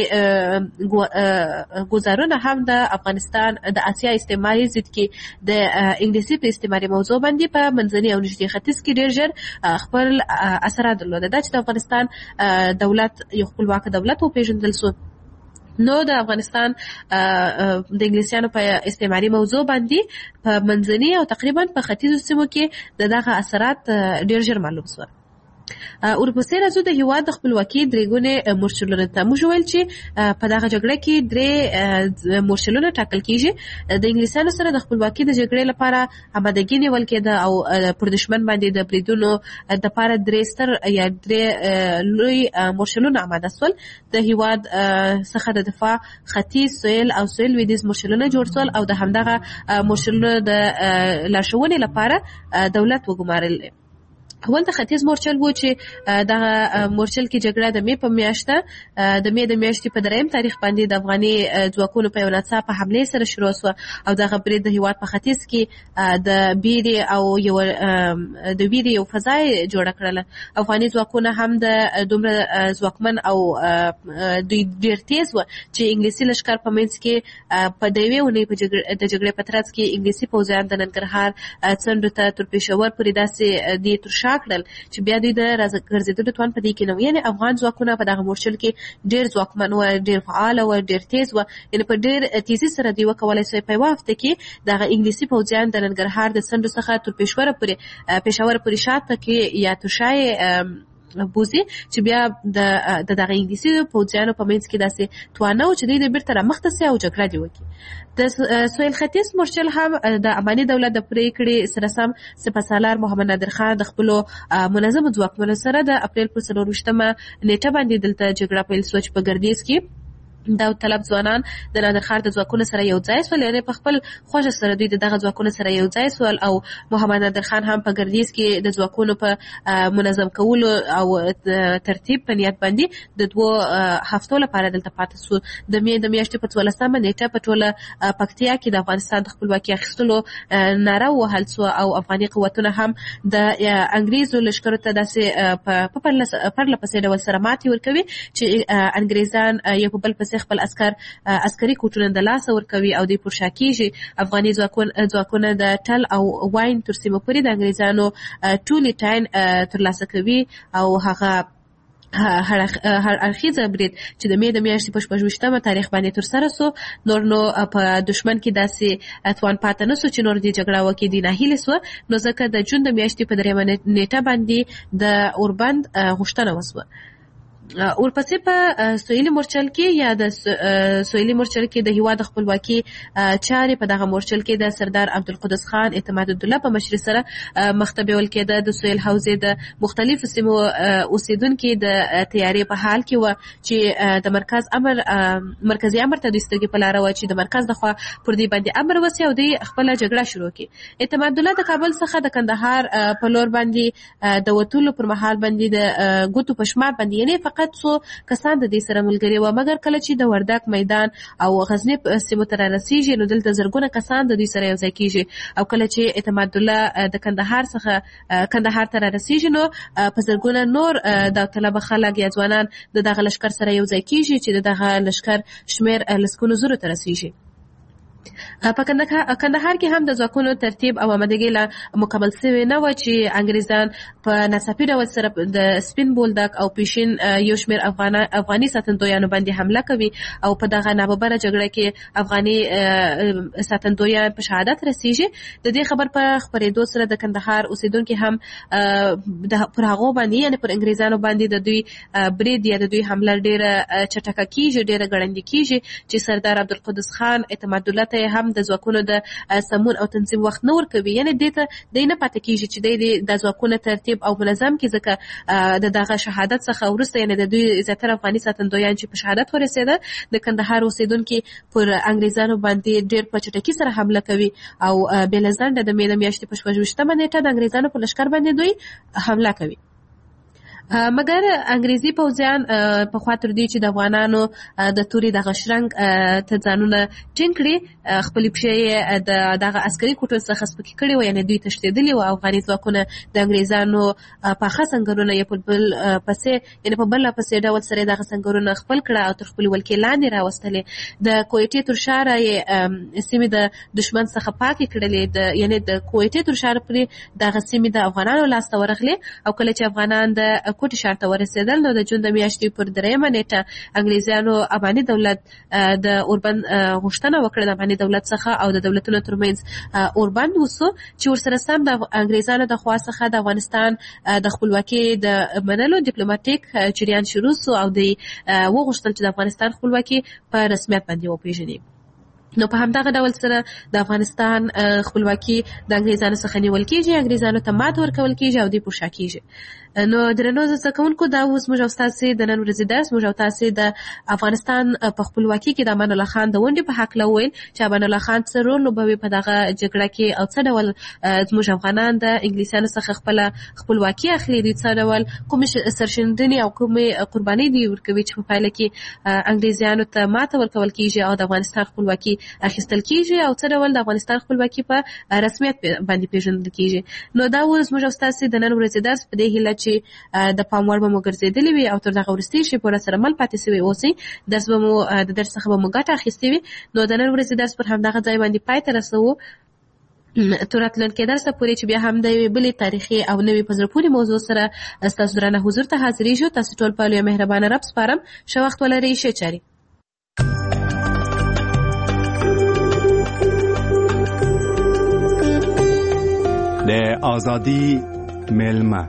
C: ګزارونه هم د افغانستان د اسیا استعماري ضد کې د انګلیسي په استعماري موضوع باندې په منځني او نږدې ختیځ کې ډېر ژر خپل اثرات درلوده. دا چې د افغانستان دولت یو خپلواک دولت وپیژندل شو، نو د افغانستان د انګلیسیانو په استعماري موضوع باندې په منځني او تقریبا په ختیځو سیمو کې دغه اثرات ډېر ژر معلوم شول. ورپسې راځو د هیواد د خپلواکي درې ګونې مورچلونو ته. موږ ویل چې په دغه جګړه کې 3 مورچلونه ټاکل کیږي. د انګلیسانو سره د خپلواکي د جګړې لپاره آمادګي نیول کېده او پر دشمن باندې د بریدونو دپاره 3 ستر یا 3 لوی مورچلونه آماده شول. د هیواد څخه د دفاع ختیځ، سویل او سویل لویدیځ مورچلونه جوړ شول او د همدغه مورچلونو د لارښوونې لپاره دولت وګمارل. اول د ختیځ مورچل و چې دغه مورچل کې جګړه د مې په میاشته د میاشتې په 3 تاریخ باندې د افغاني ځواکونو په یو ناڅاپه حملې سره شروع شوه او دغه برید د هیواد په ختیځ کې د بیرې او د ویرې یو فضا جوړه کړله. افغاني ځواکونه هم د دومره ځواکمن او دوی ډېر تیز و چې انګلیسي لښکر په منځ کې په 2 اونۍ د جګړې په ترڅ کې انګلیسي پوځیان د ننګرهار څنډو ته تر پېښور پورې داسې دی تر شا کړل چې بیا دوی د راګرځېدلو توان په دې کې نه و. یعنې افغان ځواکونه په دغه مورچل کې ډېر ځواکمن و، ډېر فعال و، ډېر تیز و. یعنې په ډېر تیزي سره دوی وکولی شوی په یوه هفته کې دغه انګلیسي پوځیان د ننګرهار د څنډو څخه تر پېښور پورې شاته کې یا ترشا بوزي چې بیا د دغه انګلیسي پوځیانو په منځ کې داسې توانه و چې دوی د بیرته رامخته سي او جګړه دې وکړي. د سویل ختیځ مورچل هم د اماني دولت د پرېکړې سره سم سپهسالار محمد نادر خان د خپلو منظمو ځواکمنو سره د اپریل پر 24 نیټه باندې دلته جګړه پیل شوه چې په ګردیز کې داوطلب ځوانان د نادر خان د ځواکونو سره یو ځای شول. یعنې په خپل خوښه سره دوی دغه ځواکونو سره یو ځای شول او محمد نادر خان هم په ګردیز کې د ځواکونو په منظم کولو او ترتیب په نیت باندې د 2 هفتو لپاره دلته پاتې شو. د میاشتې په 14 نیټه په ټوله پکتیا کې د افغانستان د خپلواکۍ اخیستلو ناره ووهل شوه او افغاني قوتونه هم د انګریزو لښکرو ته داسې په پرله پسې ډول سره ماتې ورکوي چې انګریزان یو په بل پسې خپل عسکري کوټونه د لاسه ورکوي او دوی پر شا کېږي. افغاني ځواکونه د ټل او واین تر سیمو پورې د انګریزانو ټولې ټاین ترلاسه کوي او هغه هر اړخیزه برید چې د میاشتې په 24 تاریخ باندې ترسره سو. نو په دشمن کې داسې توان پاتې نه سو چې نور دې جګړه وکړي. دې ناهیلې سوه، نو ځکه د جون د میاشتې په 3 نیټه باندې د اوربند غوښتنه وسوه. ورپسې په سویلي مورچل کې یا د سویلي مورچل کې د هیواد خپلواکي چارې په دغه مورچل کې د سردار عبدالقدس خان اعتماد الدوله په مشرۍ سره مخته بیول کېده. د سویل حوزې د مختلفو سیمو اوسیدونکي د تیارې په حال کې و چې د مرکزي امر ته دوی سترګې په لاره و چې د مرکز لخوا پر دوی باندې امر وسي او دوی خپله جګړه شروع کړي. اعتماد الدوله د کابل څخه د کندهار په لور باندې د وتلو پر مهال باندې د ګوتو په شمار باندې یعنې فقط فقط څو کسان د دې سره ملګري وو، مګر کله چې د وردګ میدان او غزنی سیمو ته رارسیږي نو دلته زرګونه کسان د دوی سره یو ځای کیږي، او کله چې اعتماد الله د کندهار څخه کندهار ته رارسیږي نو په زرګونه نور داوطلبه خلک یا ځوانان د دغه لښکر سره یو ځای کیږي چې د دغه لښکر شمیر لسګونو زرو ته رسیږي. په کندهار کې هم د ځواکونو ترتیب او آمادګي لا مکمل شوی نه و چې انګریزان په ناڅاپي ډول سره د سپین بولدک او پیشین یو شمېر افغاني ساتندویانو باندې حمله کوي او په دغه ناببره جګړه کې افغاني ساتندویان په شهادت رسیږي. د دې خبر په خپرېدو سره د کندهار اوسیدونکو هم پر هغو باندې یعنې پر انګریزانو باندې د دوی برید یا د دوی حمله ډېره چټکه کیږي، ډېره ګړندۍ کیږي چې سردار عبدالقدس خان اعتماد الله ته هم د ځواکونو د سمون او تنظیم وخت نه ورکوي، یعنې دې ته دی نه پاتې کیږي چې د ځواکونو ترتیب او منظم کړي، ځکه د دغه شهادت څخه وروسته یعنې د دوی زیاتره افغاني ساتندویان چې په شهادت ورسېدل د کندهار اوسیدونکي پر انګریزانو باندې ډېر په چټکۍ سره حمله کوي او بې له ځنډه د مې میاشتې په 26مه نیټه د انګریزانو په لښکر باندې دوی حمله کوي. مګر انګریزي پوځیان په خوا تر دې چې د افغانانو د توري دغه شرنګ ته ځانونه ټینګ کړي، خپلې پښې د دغه عسکري کوټو څخه سپکې کړې وې، یعنې دوی تښتېدلي وو. افغاني ځواکونه د انګریزانو پاخه سنګرونه یې په بل پسې ډول سره دغه سنګرونه خپل کړه او تر خپلې ولکې لاندې راوستلې. د کویټې تر شاره یې سیمې د دشمن څخه پاکې کړلې، یعنې د کویټې تر شاره پورې دغه سیمې د افغانانو لاسته ورغلې. او کله چې افغانان د کوټې ښار ته ورسېدل نو د جون د میاشتې پر 3مه نیټه انګریزانو افغاني دولت د اوربند غوښتنه وکړه د افغاني دولت څخه او د دولتونو ترمنځ اوربند وسو چې ورسره سم د انګریزانو د خوا څخه د افغانستان د خپلواکۍ د منلو ډیپلوماټیک جریان شروع سو او د وغوښتل چې د افغانستان خپلواکي په رسمیت باندې وپیژني. نو په همدغه ډول سره د افغانستان خپلواکي د انګریزانو څخه نیول کیږي، انګریزانو ته مات ورکول کیږي او دوی پوښا کیږي. نو درنو زده کوونکو دا اوس موږ او تاسو د نن ورځې درس موږ او تاسو د افغانستان په خپلواکي کې د امان الله خان د ونډې په حق لویل چې امان الله خان څه رول لوبوي په دغه جګړه کې او څه ډول موږ افغانان د انګلیسانو څخه خپل خپلواکي اخلي، دي څه ډول کوم سرښندنې او کوم قرباني دي ورکوي چې په پایله کې انګلیسانو ته ماته ورکول کیږي او د افغانستان خپلواکي اخیستل کیږي او څه ډول د افغانستان خپلواکي په رسمیت باندې پیژندل کیږي. نو دا اوس موږ او تاسو د نن ورځې درس په دې هیله چې د پام وړ به مو ګرځېدلې وي او تر دغه وروستي شي پورې سره مل پاتې سوي اوسئ. درس به مو د درس څخه به مو ګټه اخیستې وي. نو د نن ورځې درس پر همدغه ځای باندې پای ته رسوو تر راتلونکي درسه پورې چې بیا هم د یوې بلې تاریخي او نوې په زړه پورې موضوع سره ستاسو درانه حضور ته حاضرېږو. تاسو ټول په لوی مهربانه رب سپارم. ښه وخت ولرئ. ښې چارې.
D: د آزادی ملمه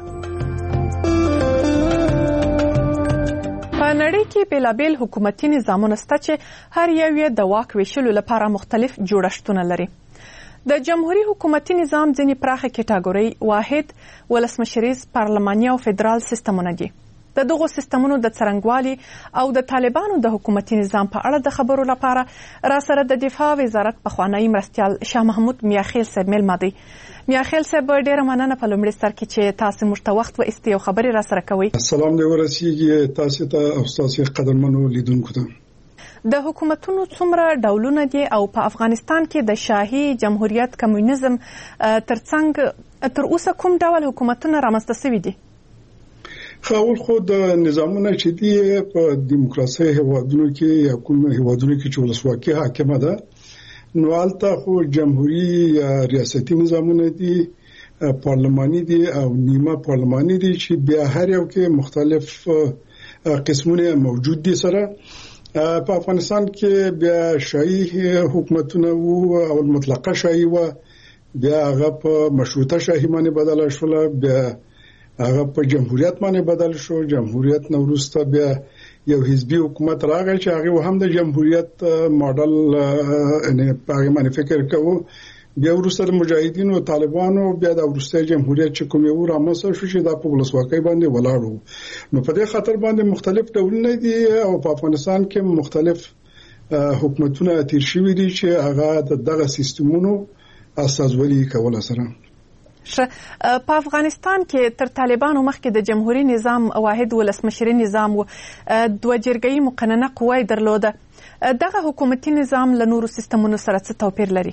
E: په نړۍ کې بیلابیل حکومتي نظامونه شته چې هر یو یې د واک ویشلو لپاره مختلف جوړښتونه لري. د جمهوریت حکومتي نظام ځینې پراخه کټګورۍ واحد، ولسمشریز، پارلماني او فدرال سیستمونه دي. د دغو سیستمونو د څرنګوالي او د طالبانو د حکومتي نظام په اړه د خبرو لپاره را سره د دفاع وزارت پخوانی مرستیال شاه محمود میاخیل صاحب مېلمه دی. میاخیل صاحب ډیره مننه په لومړي سر کې چې تاسو موږ ته وخت وایستئ او خبرې را سره کوئ.
F: السلام دې ورسیږي تاسو ته او تاسو قدرمنو لیدونکو ته.
E: د حکومتونو څومره ډولونه دي او په افغانستان کې د شاهي جمهوریت کمونیزم ترڅنګ تر اوسه کوم ډول حکومتونه رامنځته شوي دي؟
F: خاول خود نظامونه چې دي په دیموکراسي هیوادونو کې یا کوم هیوادونو کې چې ولسواکي حاکمه ده نو هلته خو جمهوریت یا ریاستي نظامونه دي، پارلماني دي او نیمه پارلماني دي چې بیا هر یو کې مختلف قسمونه موجود دي. سره په افغانستان کې بیا شاهي حکومتونه او مطلقه شاهي و بیا هغه په مشروطه شاهي باندې بدل شول، بیا هغه په جمهوریت باندې بدل شو. جمهوریت نو وروسته بیا یو حزبي حکومت راغی چې هغه هم د جمهوریت ماډل نه هغه باندې فکر کوو. بیا وروسته د مجاهدینو او طالبانو بیا د وروسته جمهوریت چې کوم یو رامنځته شو چې د ولسواکۍ باندې ولاړو. نو په دې خاطر باندې مختلف ډولونه دي او په افغانستان کې مختلف حکومتونه تیر شوي دي چې هغه دغه سیستمونو اساسولي کول سره.
E: په افغانستان کې تر طالبانو مخکې د جمهوریت نظام واحد ولسمشري نظام و، دوه جرګه‌یي مقننه قوه درلوده. دغه حکومتي نظام له نورو سیستمونو سره څه توپیر لري؟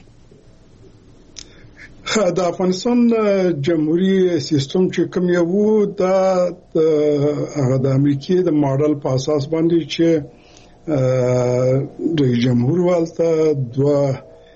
F: د افغانستان جمهوریت سیستم چې کوم یو د امریکای د ماډل په اساس باندې چې د جمهور والته دوه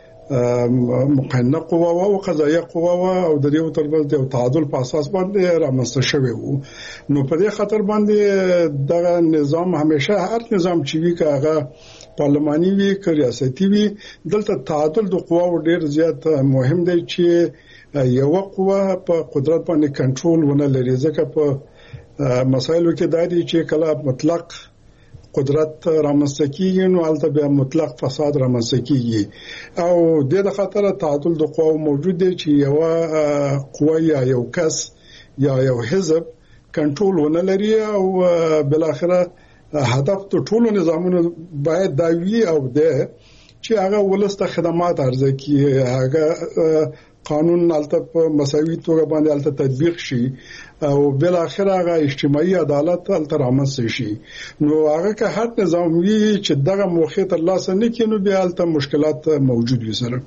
F: مقننه قوه او قضایه قوه او د یو ترمنځ د تعادل په اساس باندې رامنځته شوی وو. نو په دې خاطر باندې دغه نظام همیشه هر نظام چې وی کاغه پارلماني وی که ریاستي وی دلته تعادل د قواو ډیر زیات مهم دی چې یو قوه په قدرت باندې کنټرول ونه لري، ځکه په مسایلو کې دا دي چې کله مطلق قدرت رامنځته کیږي نو هلته بیا مطلق فساد رامنځته کیږي او د خاطر تعادل د قواو موجود دی چې یو قوه یا یو کس یا یو حزب کنټرول ونه لري او بل اخره هدف د ټولو نظامونو باید دا وي او ده چې هغه ولسته خدمات عرضه کیږي، هغه قانون الته په مساوي توګه باندې الته تطبیق شي او بل اخر هغه اجتماعي عدالت الته رامنځته شي. نو هغه که هر نظام وی چې دغه موخه تر لاسه نه کینو بیا الته مشکلات موجود وي سره.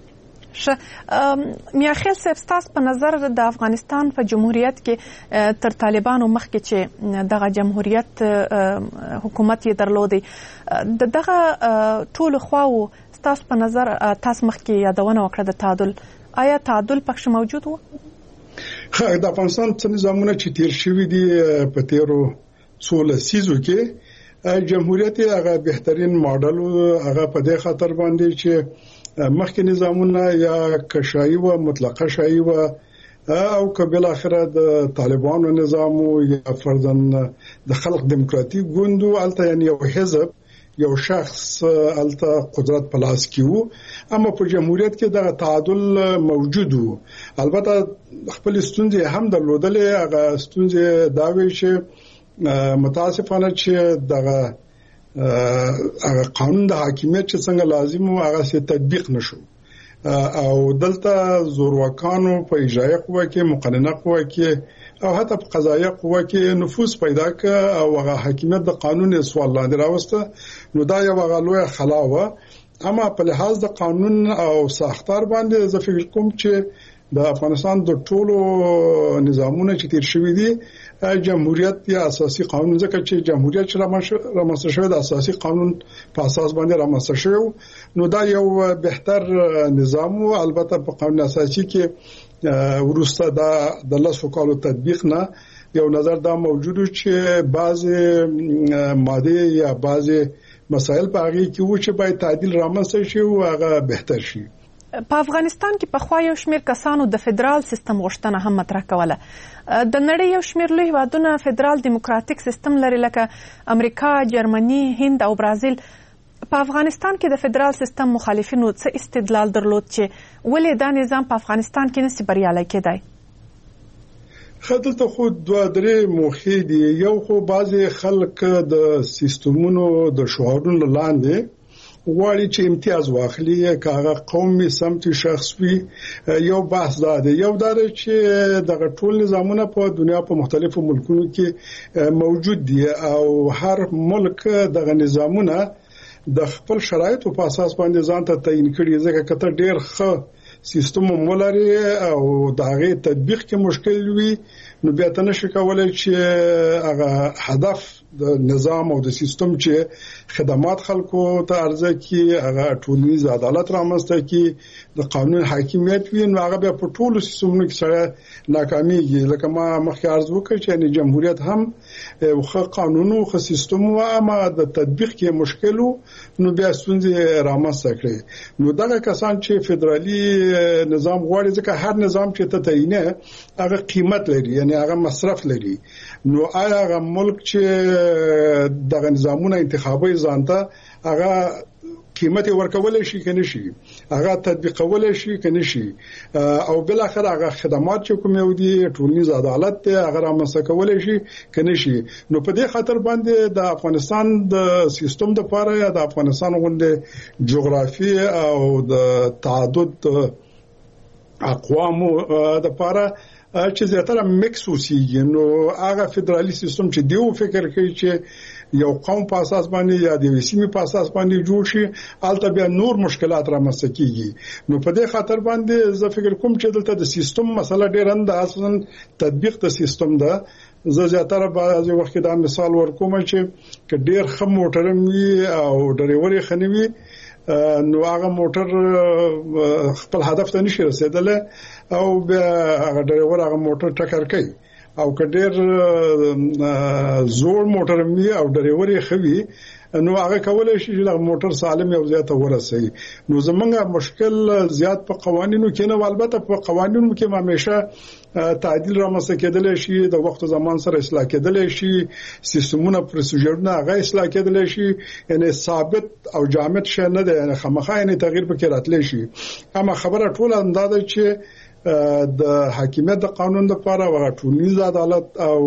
E: میاخیل صاحب ستاسو په نظر د افغانستان په جمهوریت کې تر طالبانو مخکې چې دغه جمهوریت حکومت یې درلودي، دغه ټول خواو ستاسو په نظر تاسو مخکې یادونه وکړه د تعادل، آیا تعادل پکښ موجود و؟
F: د افغانستان څه نظامونه چې تیر شوي دي په تیرو څو لسیزو کې جمهوریت هغه بهترین ماډل هغه په دې خاطر باندې چې مخکې نظامونه یا کشایي و مطلقه شایي و او کبل اخره د طالبانو نظام یا فرضاً د خلق دموکراتیک ګوندو الته یعنی یو حزب یو شخص الته قدرت پلاس کیو، اما په جمهوریت کې د تعادل موجود وو. البته خپل ستونزې هم درلودلې، هغه ستونزې دا وی چې متاسفانه چې دغه قانون د حاکمیت چې څنګه لازم و هغه سي تطبیق نشو او دلته زورواکانو په اجرایه قوه کې مقننه قوه کې او حتی په قضایه قوه کې نفوذ پیدا ک او هغه حاکمیت د قانون سوال لاندې راوسته. نو دا یو غلوه خلاوه، اما په لحاظ د قانون او ساختار باندې زه فکر کوم چې د افغانستان د ټولو نظامونو چې تیر شوی دي جمهوریت یا اساسي قانون، ځکه چې جمهوریت چې رامنځته شوی د اساسي قانون په اساس باندې رامنځته شوی، نو دا یو بهتر نظام و. البته په قانون اساسي کې ورسته د لاسو کالو تطبیق نه یو نظر دا موجود چې بعض ماده یا بعض مسائل په هغه کې و چې باید تعدیل رامنځته شي او هغه بهتر شي.
E: په افغانستان کې په خوا یو شمېر کسانو د فدرال سیستم غوښتنه هم مطرح کوله. د نړۍ یو شمېر لوی هیوادونه فدرال دیموکراتیک سیستم لري لکه امریکا، جرمني، هند او برازیل. په افغانستان کې د فدرال سیستم مخالفینو څه استدلال درلود چې ولې دا نظام په افغانستان کې نشي بریالی کېدای؟
F: خدلته خو دوه درې موخې دي. یو خو بعضې خلک د سیستمونو د شعارونو لاندې غواړي چې امتیاز واخلي، کاغه قومي سمتي شخص وي. یو بحث دا دی، یو دا چې دغه ټول نظامونه په دنیا په مختلفو ملکونو کې موجود دي او هر ملک دغه نظامونه د خپل شرایطو په اساس باندې ځان ته تعیین کړي، ځکه کته ډیر ښه سیستم مولري او دغه تطبیق کې مشکل وي نو بیا ته نشي کولای چې هغه هدف د نظام او د سیستم چې خدمات خلکو ته عرضه کی، هغه ټولنیز عدالت رامنځته کی، د قانون حاکمیت وي، نو هغه بیا په ټولو سیستمونو کې سره ناکاميږي. لکه ما مخکې عرض وکړ چې یعنی جمهوریت هم خو قانون او خو سیستم او اما د تطبیق کې مشکل نو بیا ستونزې رامنځته کړي. نو دغه کسان چې فدرالي نظام غواړي، ځکه هر نظام چې ته تعینه هغه قیمت لري، یعنی هغه مصرف لري. نو آیا هغه ملک چې دغه نظامونه انتخابي ځانته هغه قیمت ورکول شي کنه شي، هغه تطبیقول شي کنه شي، او بل اخر هغه خدمات چې کوم یو دي ټولنیز عدالت ته هغه رامنځته کول شي کنه شي. نو په دې خاطر باندې د افغانستان د سیستم د لپاره یا د افغانستان غونډه جغرافي او د تعدد اقوامو د لپاره چې زیاتره میکس اوسېږي. نو هغه فدرالي سیستم چې دیو فکر کوي چې یو قوم په اساس باندې یا د سیمې په اساس باندې جوړ شي، البته بیا نور مشکلات رامنځته کیږي. نو په دې خاطر باندې زه فکر کوم چې دلته د سیستم مسله ډېر انده اصلا تطبیق د سیستم ده. زه زیاتره بعضی وخت دا مثال ورکوم چې ډېر ښه موټر وي او ډرایور یې ښه نه وي، نو هغه موټر خپل هدف ته نشي رسیدلی او بیا هغه ډرایور هغه موټر ټکر کوي. او که ډېر زوړ موټر وي او ډرایور یې ښه وي، نو هغه کولای شي چې د موټر سالم یو ځای ته ورسوي. نو زمونږ مشکل زیات په قوانینو کې نه، البته په قوانینو کې همیشه تعدیل رامنځته کېدلی شي، د وخت او زمان سره اصلاح کېدلی شي، سیستمونه پروسیجرونه هغه اصلاح کېدلی شي، یعنی ثابت او جامد شی نه دی، یعنی خامخا یعنی تغییر پکې راتلی شي. اما خبره ټول اندازه چې د حاکمیت د قانون لپاره او ټولنیز عدالت او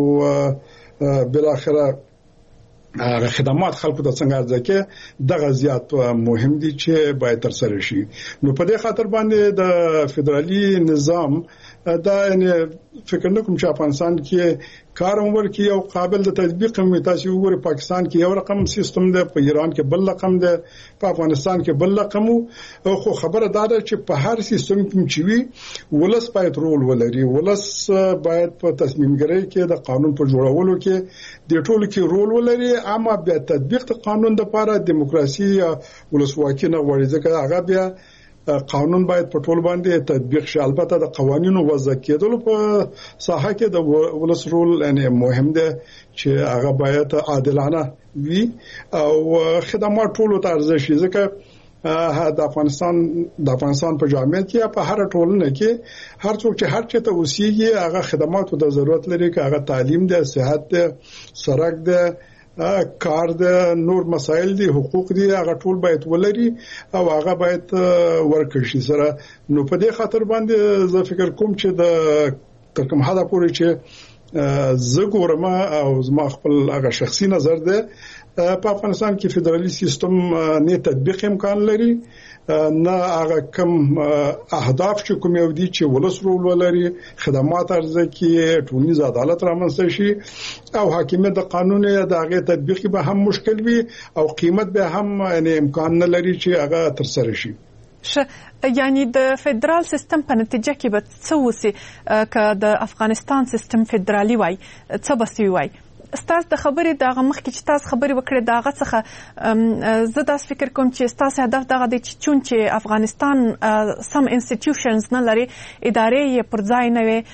F: بل اخره هغه خدمات خلکو ته څنګه ځکه دغه زیات مهم دي چې باید تر سره شي. نو په دې خاطر باندې د فدرالي نظام دا یعنی فکر نه کوم چې افغانستان کې کار عمر کې یو قابل د تطبیق هم تاسو وګورئ. پاکستان کې یو رقم سیستم دی، په ایران کې بل رقم دی، په افغانستان کې بل رقم. خو خبره دا ده چې په هر سیستم کې چې وي ولس باید رول ولري، ولس باید په تصمیم ګیری کې د قانون په جوړولو کې د ټولو کې رول ولري. اما بیا تطبیق د قانون لپاره دیموکراسي یا ولسواکي نه غواړي، ځکه هغه بیا قانون باید په ټول باندې تطبیق شي. البته د قوانینو وضع کېدل په ساحه کې د ولس رول یعنی مهم دی چې هغه باید عادلانه وي او خدمات ټول ته ارزښت شي. ځکه د افغانستان په جامعه کې په هر ټولنه کې هر څوک چې هر چا ته اوسېږي هغه خدماتو ته ضرورت لري، که هغه تعلیم دی، صحت دی، سړک دی، کار د نور مسایل دي، حقوق دي، هغه ټول باید ولري او هغه باید ورکړي شي سره. نو په دې خاطر باندې زه فکر کوم چې د تر کوم حدا پورې چې زه ګورم او زما خپل هغه شخصي نظر دی، په افغانستان کې فدرالي سیستم نه تطبیق امکان لري، نه هغه کم اهداف چې کوم یو دي چې ولس رول ولري، خدمات ارزه کې ټولنیز عدالت رامنځته شي او حاکمیت د قانون د هغه تطبیق به هم مشکل وي او قیمت به هم یعنی امکان نه لري چې هغه تر سره شي.
E: یعنی د فدرال سیستم په نتیجه کې به څه وسی که د افغانستان سیستم فدرالي وای څه بسوي وای؟ ستاسو د خبرې دغه مخکې چې تاسو خبرې وکړې دغه څخه زه داس فکر کوم چې تاسو هدف دغه دی چې چون چې افغانستان سم انسټیټیوشنز نه لري، ادارې یې پر ځای نه وي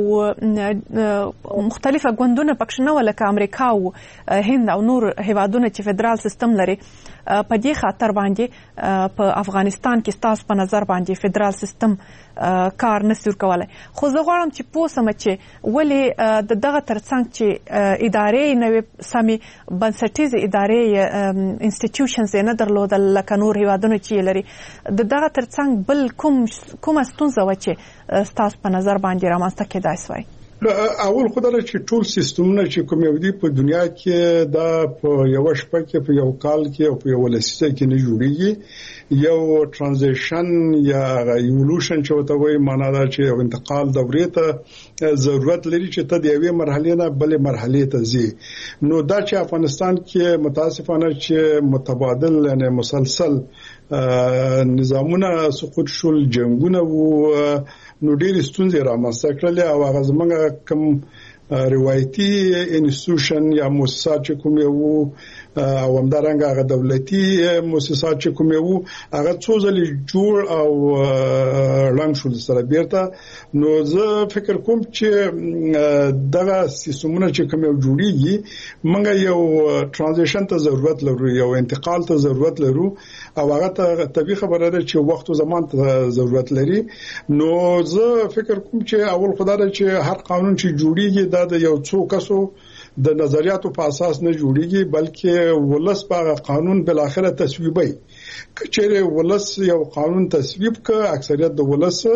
E: او مختلفه ګوندونه پکښ نه ولکه امریکا او هند او نور هیوادونه چې فدرال سیستم لري. په دې خاطر باندې په افغانستان کې تاسو په نظر باندې فدرال سیستم کار نه سور کولای. خو زه غواړم چې پوه سم چې ولې د دغه ترڅنګ چې ادارې نوې سمې بنسټیزې ادارې انسټیټیوشنز نه درلودل لکه نور هیوادونه چې لري، د دغه ترڅنګ بل کومه ستونزه و چې تاسو په نظر باندې رامنځته کېدای سوای؟
F: اول خدای چې ټول سیستمونه چې کوم یو دي په دنیا کې دا په یو شپه کې په یو کال کې او په یو لسیزه کې نه جوړیږي. یو ترانزیشن یا ایولوشن چې وته وایي معنا دا چې یو انتقال دورې ته ضرورت لري چې ته د یوې مرحلې نه بلې مرحلې ته ځي. نو دا چې افغانستان کې متاسفانه چې متبادل یعنی مسلسل نظامونه سقوط شول، جنگونه وو، نو ډېر ستونزې رامنځته کړلې او هغه زمونږ کوم روایتي انسټیټیوشن یا مؤسسات چې کوم یو او همدارنګه هغه دولتي مؤسسات چې کوم یو هغه څو ځلې جوړ او رنګ شول سره بیرته. نو زه فکر کوم چې دغه سیستمونه چې کوم یو جوړیږي موږ یو ترانزیشن ته ضرورت لرو، یو انتقال ته ضرورت لرو او هغه ته طبيعي خبره ده چې وخت او زمان ته ضرورت لري. نو زه فکر کوم چې اول خدای چې هر قانون چې جوړیږي دا د یو څو کسو د نظریاتو په اساس نه جوړیږي، بلکې ولس په قانون بل اخره تصویبي. کچېره ولس یو قانون تصویب ک اکثریت د ولس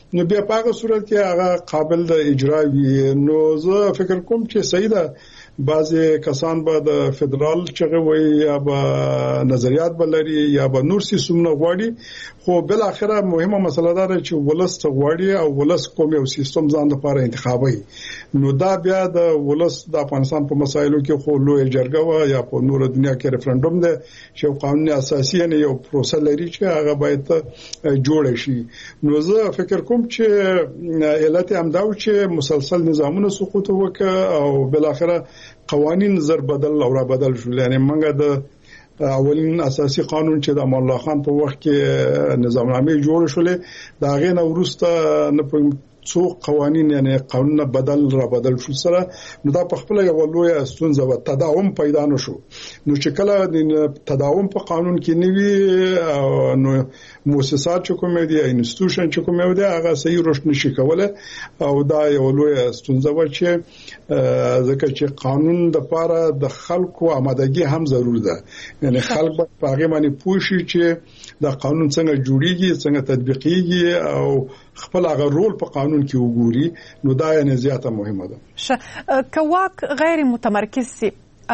F: نو بیا په هغه صورت کې هغه قابل د اجرا وي. نو زه فکر کوم چې صحیح ده بعضی کسان به د فدرال چغه وي یا به نظریات بلري یا به نور سیستمونه غواړي، خو بل اخره مهمه مسله ده چې ولس غواړي او ولس کوم یو سیستم ځان لپاره انتخابي. نو دا بیا د ولس د افغانستان په مسایلو کې خو لوی جرګه وا یا په نور دنیا کې ریفرندوم ده چې قانوني اساسي نه یو پروسه لري چې هغه باید جوړ شي. نو زه فکر کوم چې علت هم دا و چې مسلسل نظامونه سقوط وکړ او بل اخره قوانین زر بدل او را بدل شول. یعنی منګه د اولین اساسي قانون چې د امان الله خان په وخت کې نظامنامه جوړ شولې دا غینه ورسته نه څو قوانین یعنی قانون بدل را بدل شو سره نو دا په خپل یو لوی ستونزه و تداوم پیدا نشو. نو چې کله د تداوم په قانون کې نیوي نو مؤسسات چې کومه دي انسټیټیوشن چې کومه دي هغه صحیح رشد نشي کوله او دا یو لوی ستونزه و چې ځکه چې قانون د لپاره د خلکو آمادګي هم ضرور ده. یعنی خلک په هغه باندې پوښي چې دا قانون څنګه جوړیږي څنګه تطبیقیږي او خپل هغه رول په قانون کې وګوري. نو دا یې زیاته مهمه ده.
E: کواک غیر متمرکز سي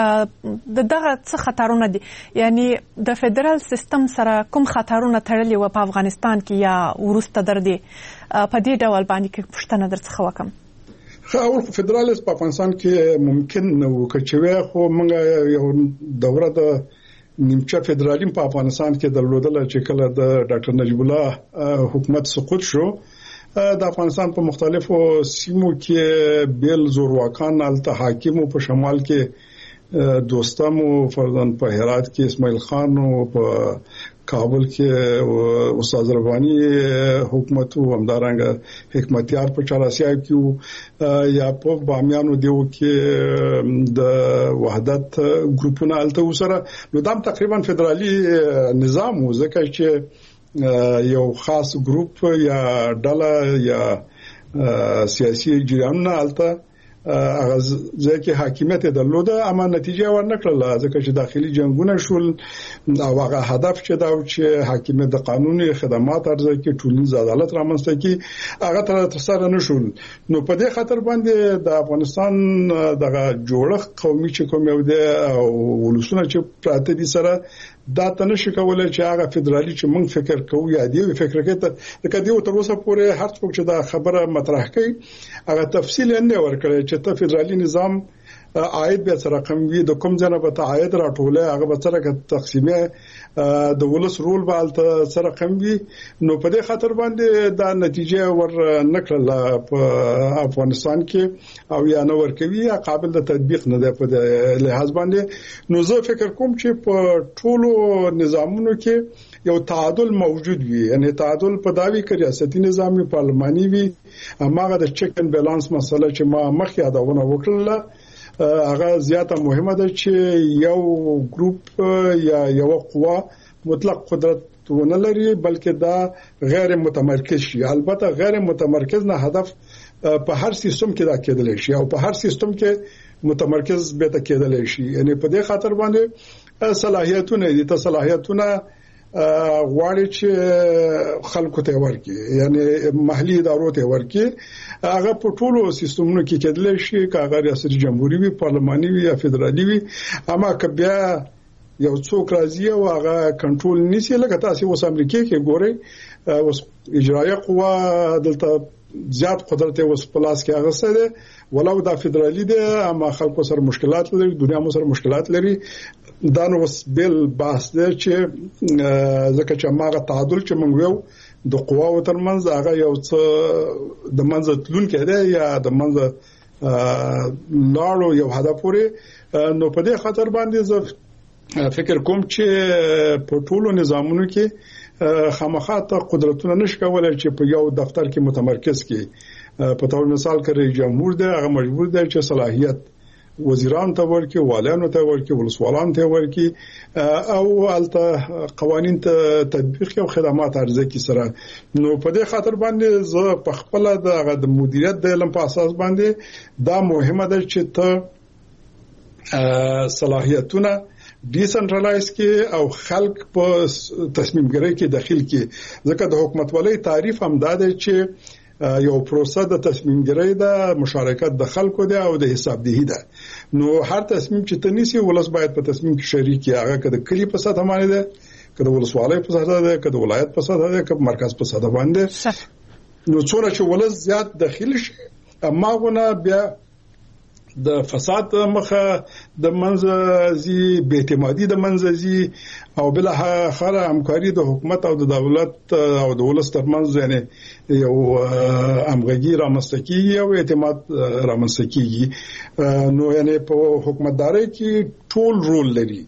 E: دغه څه خطرونه دي، یعنی د فدرال سیستم سره کوم خطرونه تړلي و په افغانستان کې یا ورسته در دي په دې ډول باندې کې پوښتنه درڅخه وکم.
F: اول فدرالیزم په افغانستان کې ممکن نه و کچوي، خو موږ یو دوره د نیمچه فدرالیزم په افغانستان کې درلودل چې کله د ډاکټر نجیب الله حکومت سقوط شو. د افغانستان په مختلفو سیمو کې بیل زورواکان الته حاکمو په شمال کې دوستامو فرضاً په هرات کې اسماعیل خان او په کابل کې استاد ربانی حکومت او همدارنګه حکمتیار په چاراسیاب کې یا په بامیانو دیو کې د وحدت ګروپونه الته وسره نو دا تقریبا فدرالي نظام و، ځکه چې یو خاص ګروپ یا ډله یا سیاسي جریانونه الته هغه ځکه حاکمیت درلوده اما نتیجه ورنکړه ځکه چې داخلي جنگونه شول او هغه هدف چې دا چې حاکمیت د قانوني خدمات ارزه کې ټولنیز عدالت رامنځته کی هغه تر سره نشول. نو په دې خاطر باندې د افغانستان دغه جوړښت قومي چې کوم یو دی او ولسونه چې پراته دي سره دا تنه کولای چې هغه فدرالي چې موږ فکر کوو یا دی فکر کوي لکه دی تر اوسه پورې هر څوک چې دا خبره مطرح کوي هغه تفصیل نه ورکړي چې ته فدرالي نظام عاید به سره رقم وي د کوم ځنه به عاید راټوله هغه به سره تقسیمه د ولس رول به سره رقم وي. نو په دې خاطر باندې دا نتیجه ور نکړل په افغانستان کې او یا نو ورکوي یا قابل د تطبیق نه ده په لحاظ باندې. نو زه فکر کوم چې په ټولو نظامونو کې یو تعادل موجود وي، یعنی تعادل په داوی کې ریاستي نظامي پارلماني وي. اماغه د چک ان بیلانس مسله چې ما مخ یادونه وکړله هغه زیاته مهمه ده چې یو ګروپ یا یو قوه مطلق قدرت ونه لري بلکې دا غیر متمرکز شي. البته غیر متمرکز نه هدف په هر سیستم کې دا کېدل شي او په هر سیستم کې متمرکز به تا کېدل شي. یعنی په دې خاطر باندې صلاحیتونه دي ته صلاحیتونه غواړي چې خلکو ته ورکړي، یعنی محلي ادارو ته ورکړي. هغه په ټولو سیستمونو کې کېدل شي، کاغه ریاست جمهوریت وي، پارلماني وي یا فدرالي وي. اما که بیا یو څوک راځي او هغه کنټرول نشي لکه تاسو اوس امریکا کې ګورئ اوس اجرایه قوه دلته زیات قدرت اوس پلاس کې هغه سره ولو دا فدرالي ده اما خلکو سره مشکلات لري، دنیا مو سره مشکلات لري. دا نو بل بحث دی چې ځکه چې ماغه تعادل چې موږ یو د قواو ترمنځ هغه یو څه د منځ تلون کېده یا د منځ لاړو یو هدف پورې. نو په دې خاطر باندې زه فکر کوم چې په ټولو نظامونو کې خامخا ته قدرتونه نشي کولای چې په یو دفتر کې متمرکز کی. په تور مثال کې رئیس جمهور دی هغه مجبور دی چې صلاحیت وزیران ته ورکړي، والیانو ته ورکړي، ولسوالانو ته ورکړي او الته قوانین ته تطبیق او خدمات ارزه کی سره. نو په دې خاطر باندې زه په خپل د مدیریت د علم په اساس باندې دا مهمه ده چې ته صلاحیتونه ډیسنټرلایز کې او خلک په تصمیم ګیری کې داخل کې. ځکه د حکومت ولې تعریف هم دا دی چې یو پروسه د تصمیم ګیرۍ ده، مشارکت د خلکو ده او د حسابدهي ده. نو هر تصمیم چې تنيسي ولس باید په تصمیم کې شریک وي، هغه کده کلی په سطح باندې ده، کده ولسوالۍ په سطح ده، کده ولایت په سطح ده، کده مرکز په سطح باندې. نو څوره چې ولس زیات داخلي شي اماغونه بیا د فساد مخه د منځي، به اعتمادي د منځي او بل اخر همکاري د حکومت او د دولت او د ولس ترمنځ یعنی یو همغږي رامنځته کیږي او اعتماد رامنځته کیږي. نو یعنی په حکومتداري کې ټول رول لري،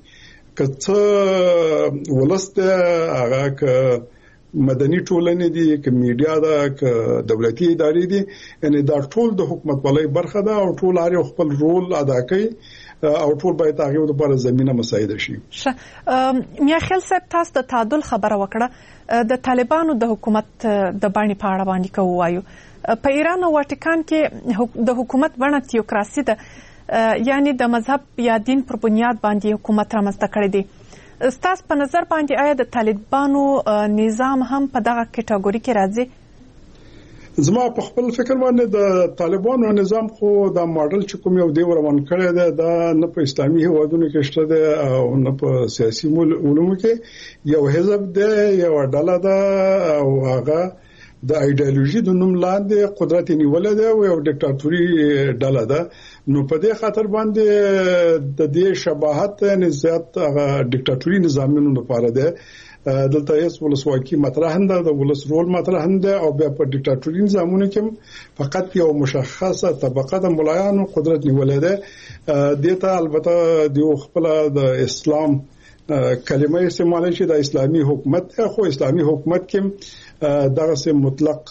F: که ولس ته هغه که مدني ټولنې دي، که میډیا ده، که دولتي ادارې دي، یعنی دا ټول د حکومتولۍ برخه ده او ټول هر خپل رول ادا کوي او ټول باید هغه لپاره زمينه مساعده شي.
E: میا خیل صاحب تاسو د تعادل خبره وکړه، د طالبانو د حکومت د باندې په اړه باندې کوو. په ایران او واتیکان کې د حکومت بڼه تیوکراسي ده، یعنی د مذهب یا دین پر بنیاد باندې حکومت رامنځته کړی دی. ستاسو په نظر باندې آیا د طالبانو نظام هم په دغه کټګوري کې راځي؟
F: زما په خپل فکر باندې د طالبانو نظام خو د ماډل چې کوم یو دی ورمن کړی دی، دا نه په اسلامي هیوادونو کې شته دی او نه په سیاسي علومو کې. یو حزب دی، یو ډله ده او هغه د ایدئولوژي د نوم لاندې قدرت نیولې ده او یو ډیکټاتوري ډله ده. نو په دې خاطر باندې د دې شباهت نه زیات هغه ډیکټاتوري نظامونو لپاره ده. دلته هیڅ ولسواکي مطرح نه ده، د ولس رول مطرح نه ده او بیا په ډیکټاتوري نظامونو کې فقط یو مشخصه طبقه د ملایانو قدرت نیولې ده. دته البته د خپل د اسلام کلمه استعمال شي د اسلامي حکومت، خو اسلامي حکومت کې دغه سه مطلق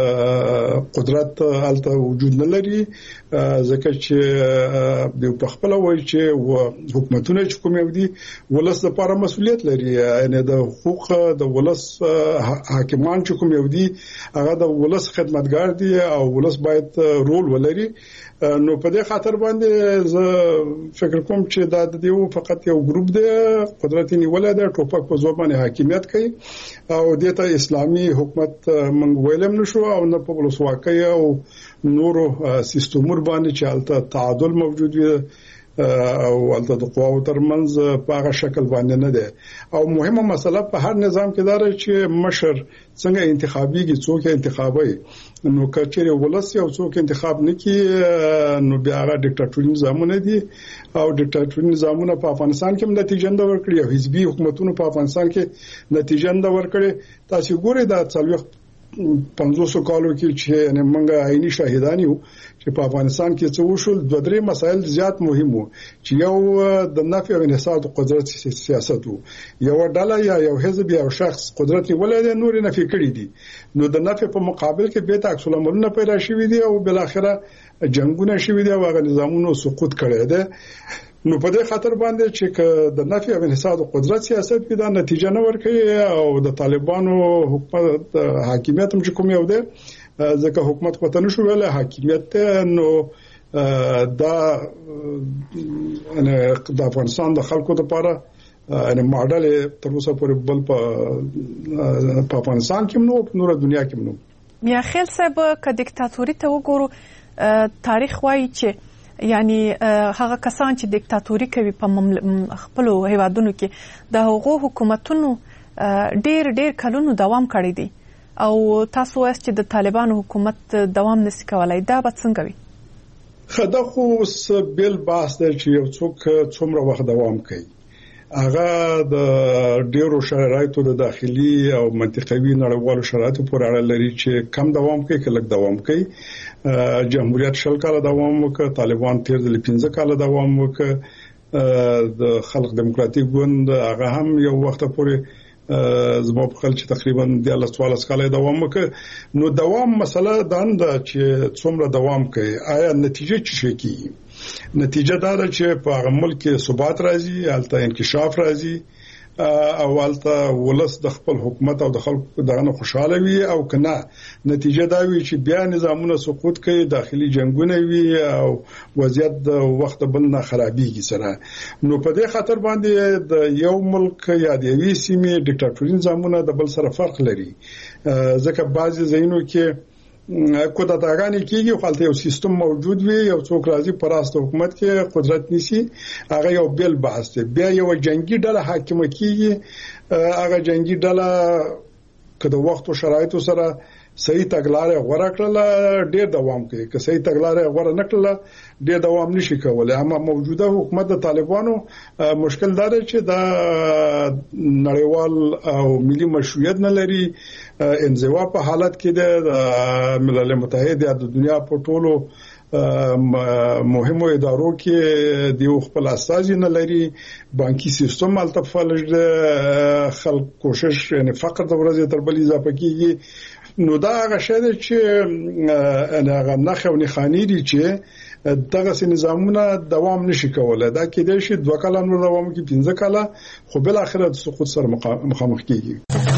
F: قدرت الته وجود نه لري، ځکه چې د خپل وایي چې حکومتونه چې کوم یو دي ولس لپاره مسؤلیت لري، یعنی د حقوق د ولس حاکمان چې کوم یو دي هغه د ولس خدمتګار دي او ولس باید رول ولري. نو په دې خاطر باندې زه فکر کوم چې دا د یو فقط یو ګروپ دی قدرت نیولای دی، ټوپک په زور باندې حاکمیت کوي او دته اسلامي حکومت منګ ویلم نشو او نه په ولسواکۍ او نورو سیستمور باندې چې الته تعادل موجود وي او الته د قواو ترمنځ په هغه شکل باندې نه ده. او مهمه مسله په هر نظام کې دا چې مشر څنګه انتخابيږي، څوک انتخابي. نو کچېره ولس یو څوک انتخاب نکي نو بیا هغه ډیکټاتوري نظامونه دي او ډیکټاتوري نظامونه په افغانستان کې نتیجه نه ورکړي او حزبي حکومتونو په افغانستان کې نتیجه نه ورکړي. تاسو ګورئ دا 500 کالو کې چې نه منګه عیني شاهدان یو چې په افغانستان کې څه وشول. دوه درې مسایل زیات مهم وو چې یو د نفي او انحصار د قدرت سیاست وو، یو ډله یا یو حزب یا شخص قدرت ولې نور نفي کړی دي. نو د نفي په مقابل کې به عکس العملونه پیدا شوي دي او بل اخره جنگونه شوي دي او هغه نظامونو سقوط کړی دی. نو په دې خاطر باندې چې د نفي او انحصار د قدرت سیاست کې دا نتیجه نه ورکړي او د طالبانو حکومت حاکمیت هم چې کوم یو دی ځکه حکومت پته نشو ویل حاکمیت، نو دا د افغانستان د خلکو لپاره ان ماډل تر اوسه پورې بل په افغانستان کې نو په نور دنیا کې نو.
E: میا خیل صاحب که دیکتاتوري ته وګورو، تاریخ وایي چې یعنی هغه کسان چې دیکتاتوري کوي په خپل هیوادونو کې د هغو حکومتونو ډیر کلونو دوام کړی دی او تاسو وایئ چې د طالبانو حکومت دوام نشي کولای. دا به څنګه وي؟
F: خدا خو بیل بحث دی چې یو څوک څومره وخت دوام کوي. هغه د ډیرو شرایطو د داخلي او منطقوي نړیوالو شرایطو پورې اړه لري چې کم دوام کوي کله دوام کوي. جمهوریت 10 کال دوام وکړ، طالبان 15 کال دوام وکړ، د خلق دیموکراتیک ګوند هغه هم یو وخت پورې زما په خل چې تقریبا 14 کال دوام وکړ. نو دوام مسله ده چې څومره دوام کوي، آیا نتیجه څه کوي؟ نتیجه دا ده چې په هغه ملک کې ثبات راځي، الته انکشاف راځي او الته ولس د خپل حکومت او د خلکو دغه خوشاله وي او کنه نتیجه دا وي چې بیا نظامونه سقوط کوي، داخلي جنگونه وي او وضعیت د وخت بل نه خرابېږي سره. نو په دې خاطر باندې د یو ملک یا د یوې سیمې ډیکټاتوري نظامونه د بل سره فرق لري، ځکه بعضي ځایونو کې کودتاګانې کیږي خو هلته یو سیستم موجود وي یو څوک راځي پر راست حکومت کې قدرت نیسي هغه یو بل بحث دی بیا یو جنگي ډله حاکمه کیږي هغه جنگي ډله کله وخت او شرایطو سره صحیح تګلارې غوړه کړله ډېر دوام کوي که صحیح تګلارې غوړه نکړله ډېر دوام نشي کولای اما موجوده حکومت د طالبانو مشکل دا دی چې دا نړیوال او ملي مشروعیت نه لري انزوا په حالت کې د ملل متحد یا د دنیا په ټولو مهمو ادارو کې د خپل اساسي نه لري بانکي سیستم التفالج خلک کوشش یعنی فقر د ورځې تر بل اضافه کیږي نو دا هغه شی دی چې هغه نخو نه خاني دي چې دغه نظامونه دوام نشي کولای دا کېدای شي 2 کال نور دوام کوي 15 کال خو بل اخر د سقوط سره مخامخ کیږي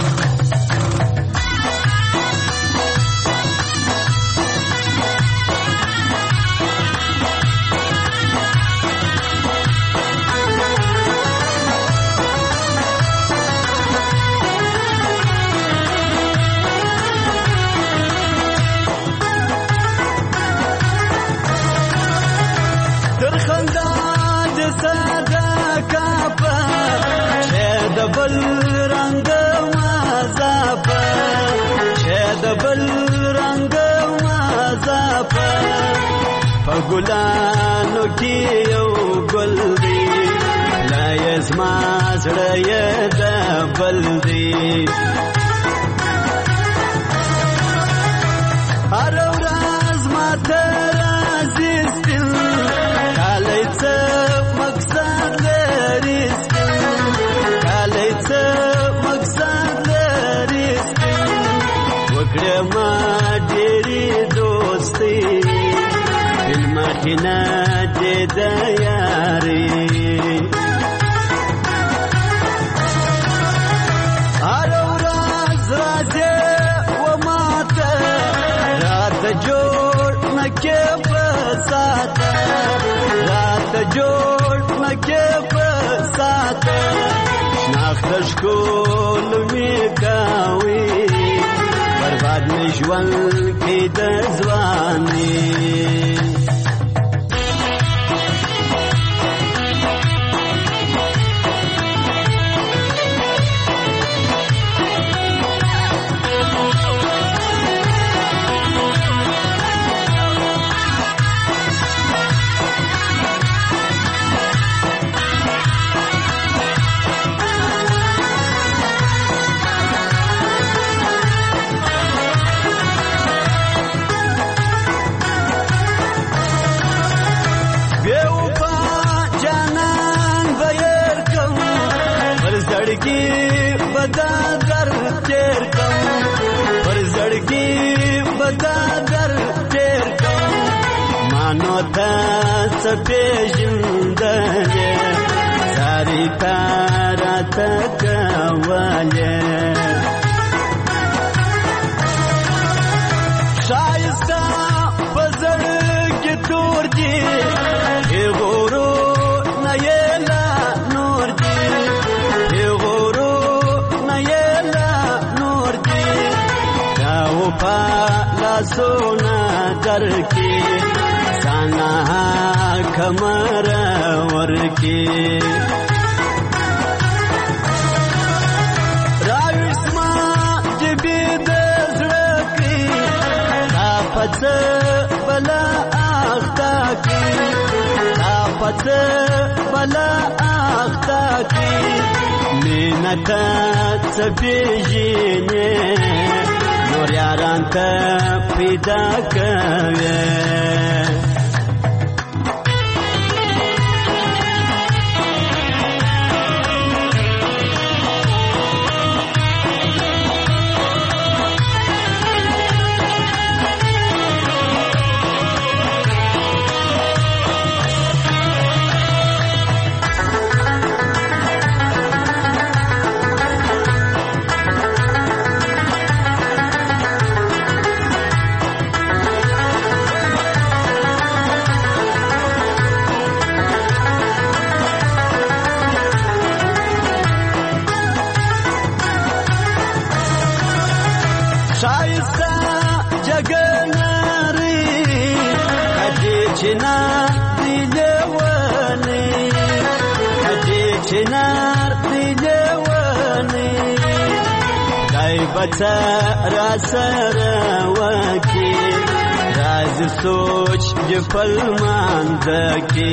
G: ګلانو کې یو ګل دی لا یزما زړه یې د بل دی هر ورځ ماته راځي سپین کالی څه مقصد لري سپین کالی څه مقصد لري سپین وکړه ما ډېرې دوستي مخینه دې د یاري هر ورځ راځي و ماته راته جوړ نکې په ساته راته جوړ نکې په ساته شناخت ښکل مې کوي برباد مې ژوند کې د ځواني سپېژندلې ساري تاراته کولې شایسته په زړګي تور دي غورو نه یې لا نور دي غورو نه یې لا نور دي دا و په لاسونه درکې سانا کمر ورکی راوسما جبی د زړکی دا پڅ بلا اختا کی دا پڅ بلا اختا کی مینت سپیجینه نور یاران ته پیدا کوي پڅ را سره وکی راز سوچ جفل ماندکی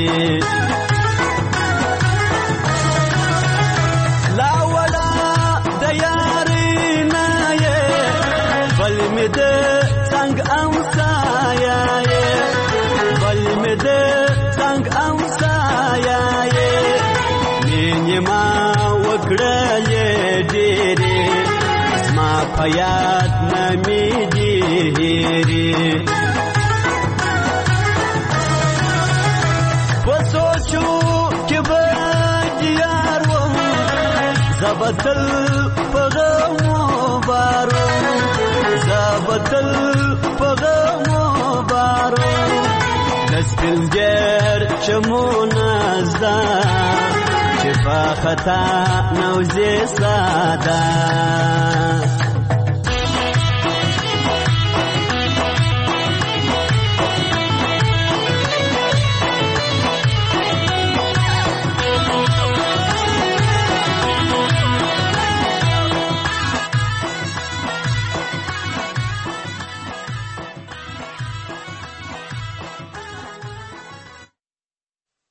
G: لا ولا دیاری نایه بل می ده څنګه امسایا بل می ده څنګه امسایا ما وکړلې ډېرې زما په یاد نه مې دي هېرې په سوچو کې به دیار وم زه به تل په غمو بار وم زه به تل په غمو بار وم د سپینږیر چمونه زده چې په خطا نوځې ساده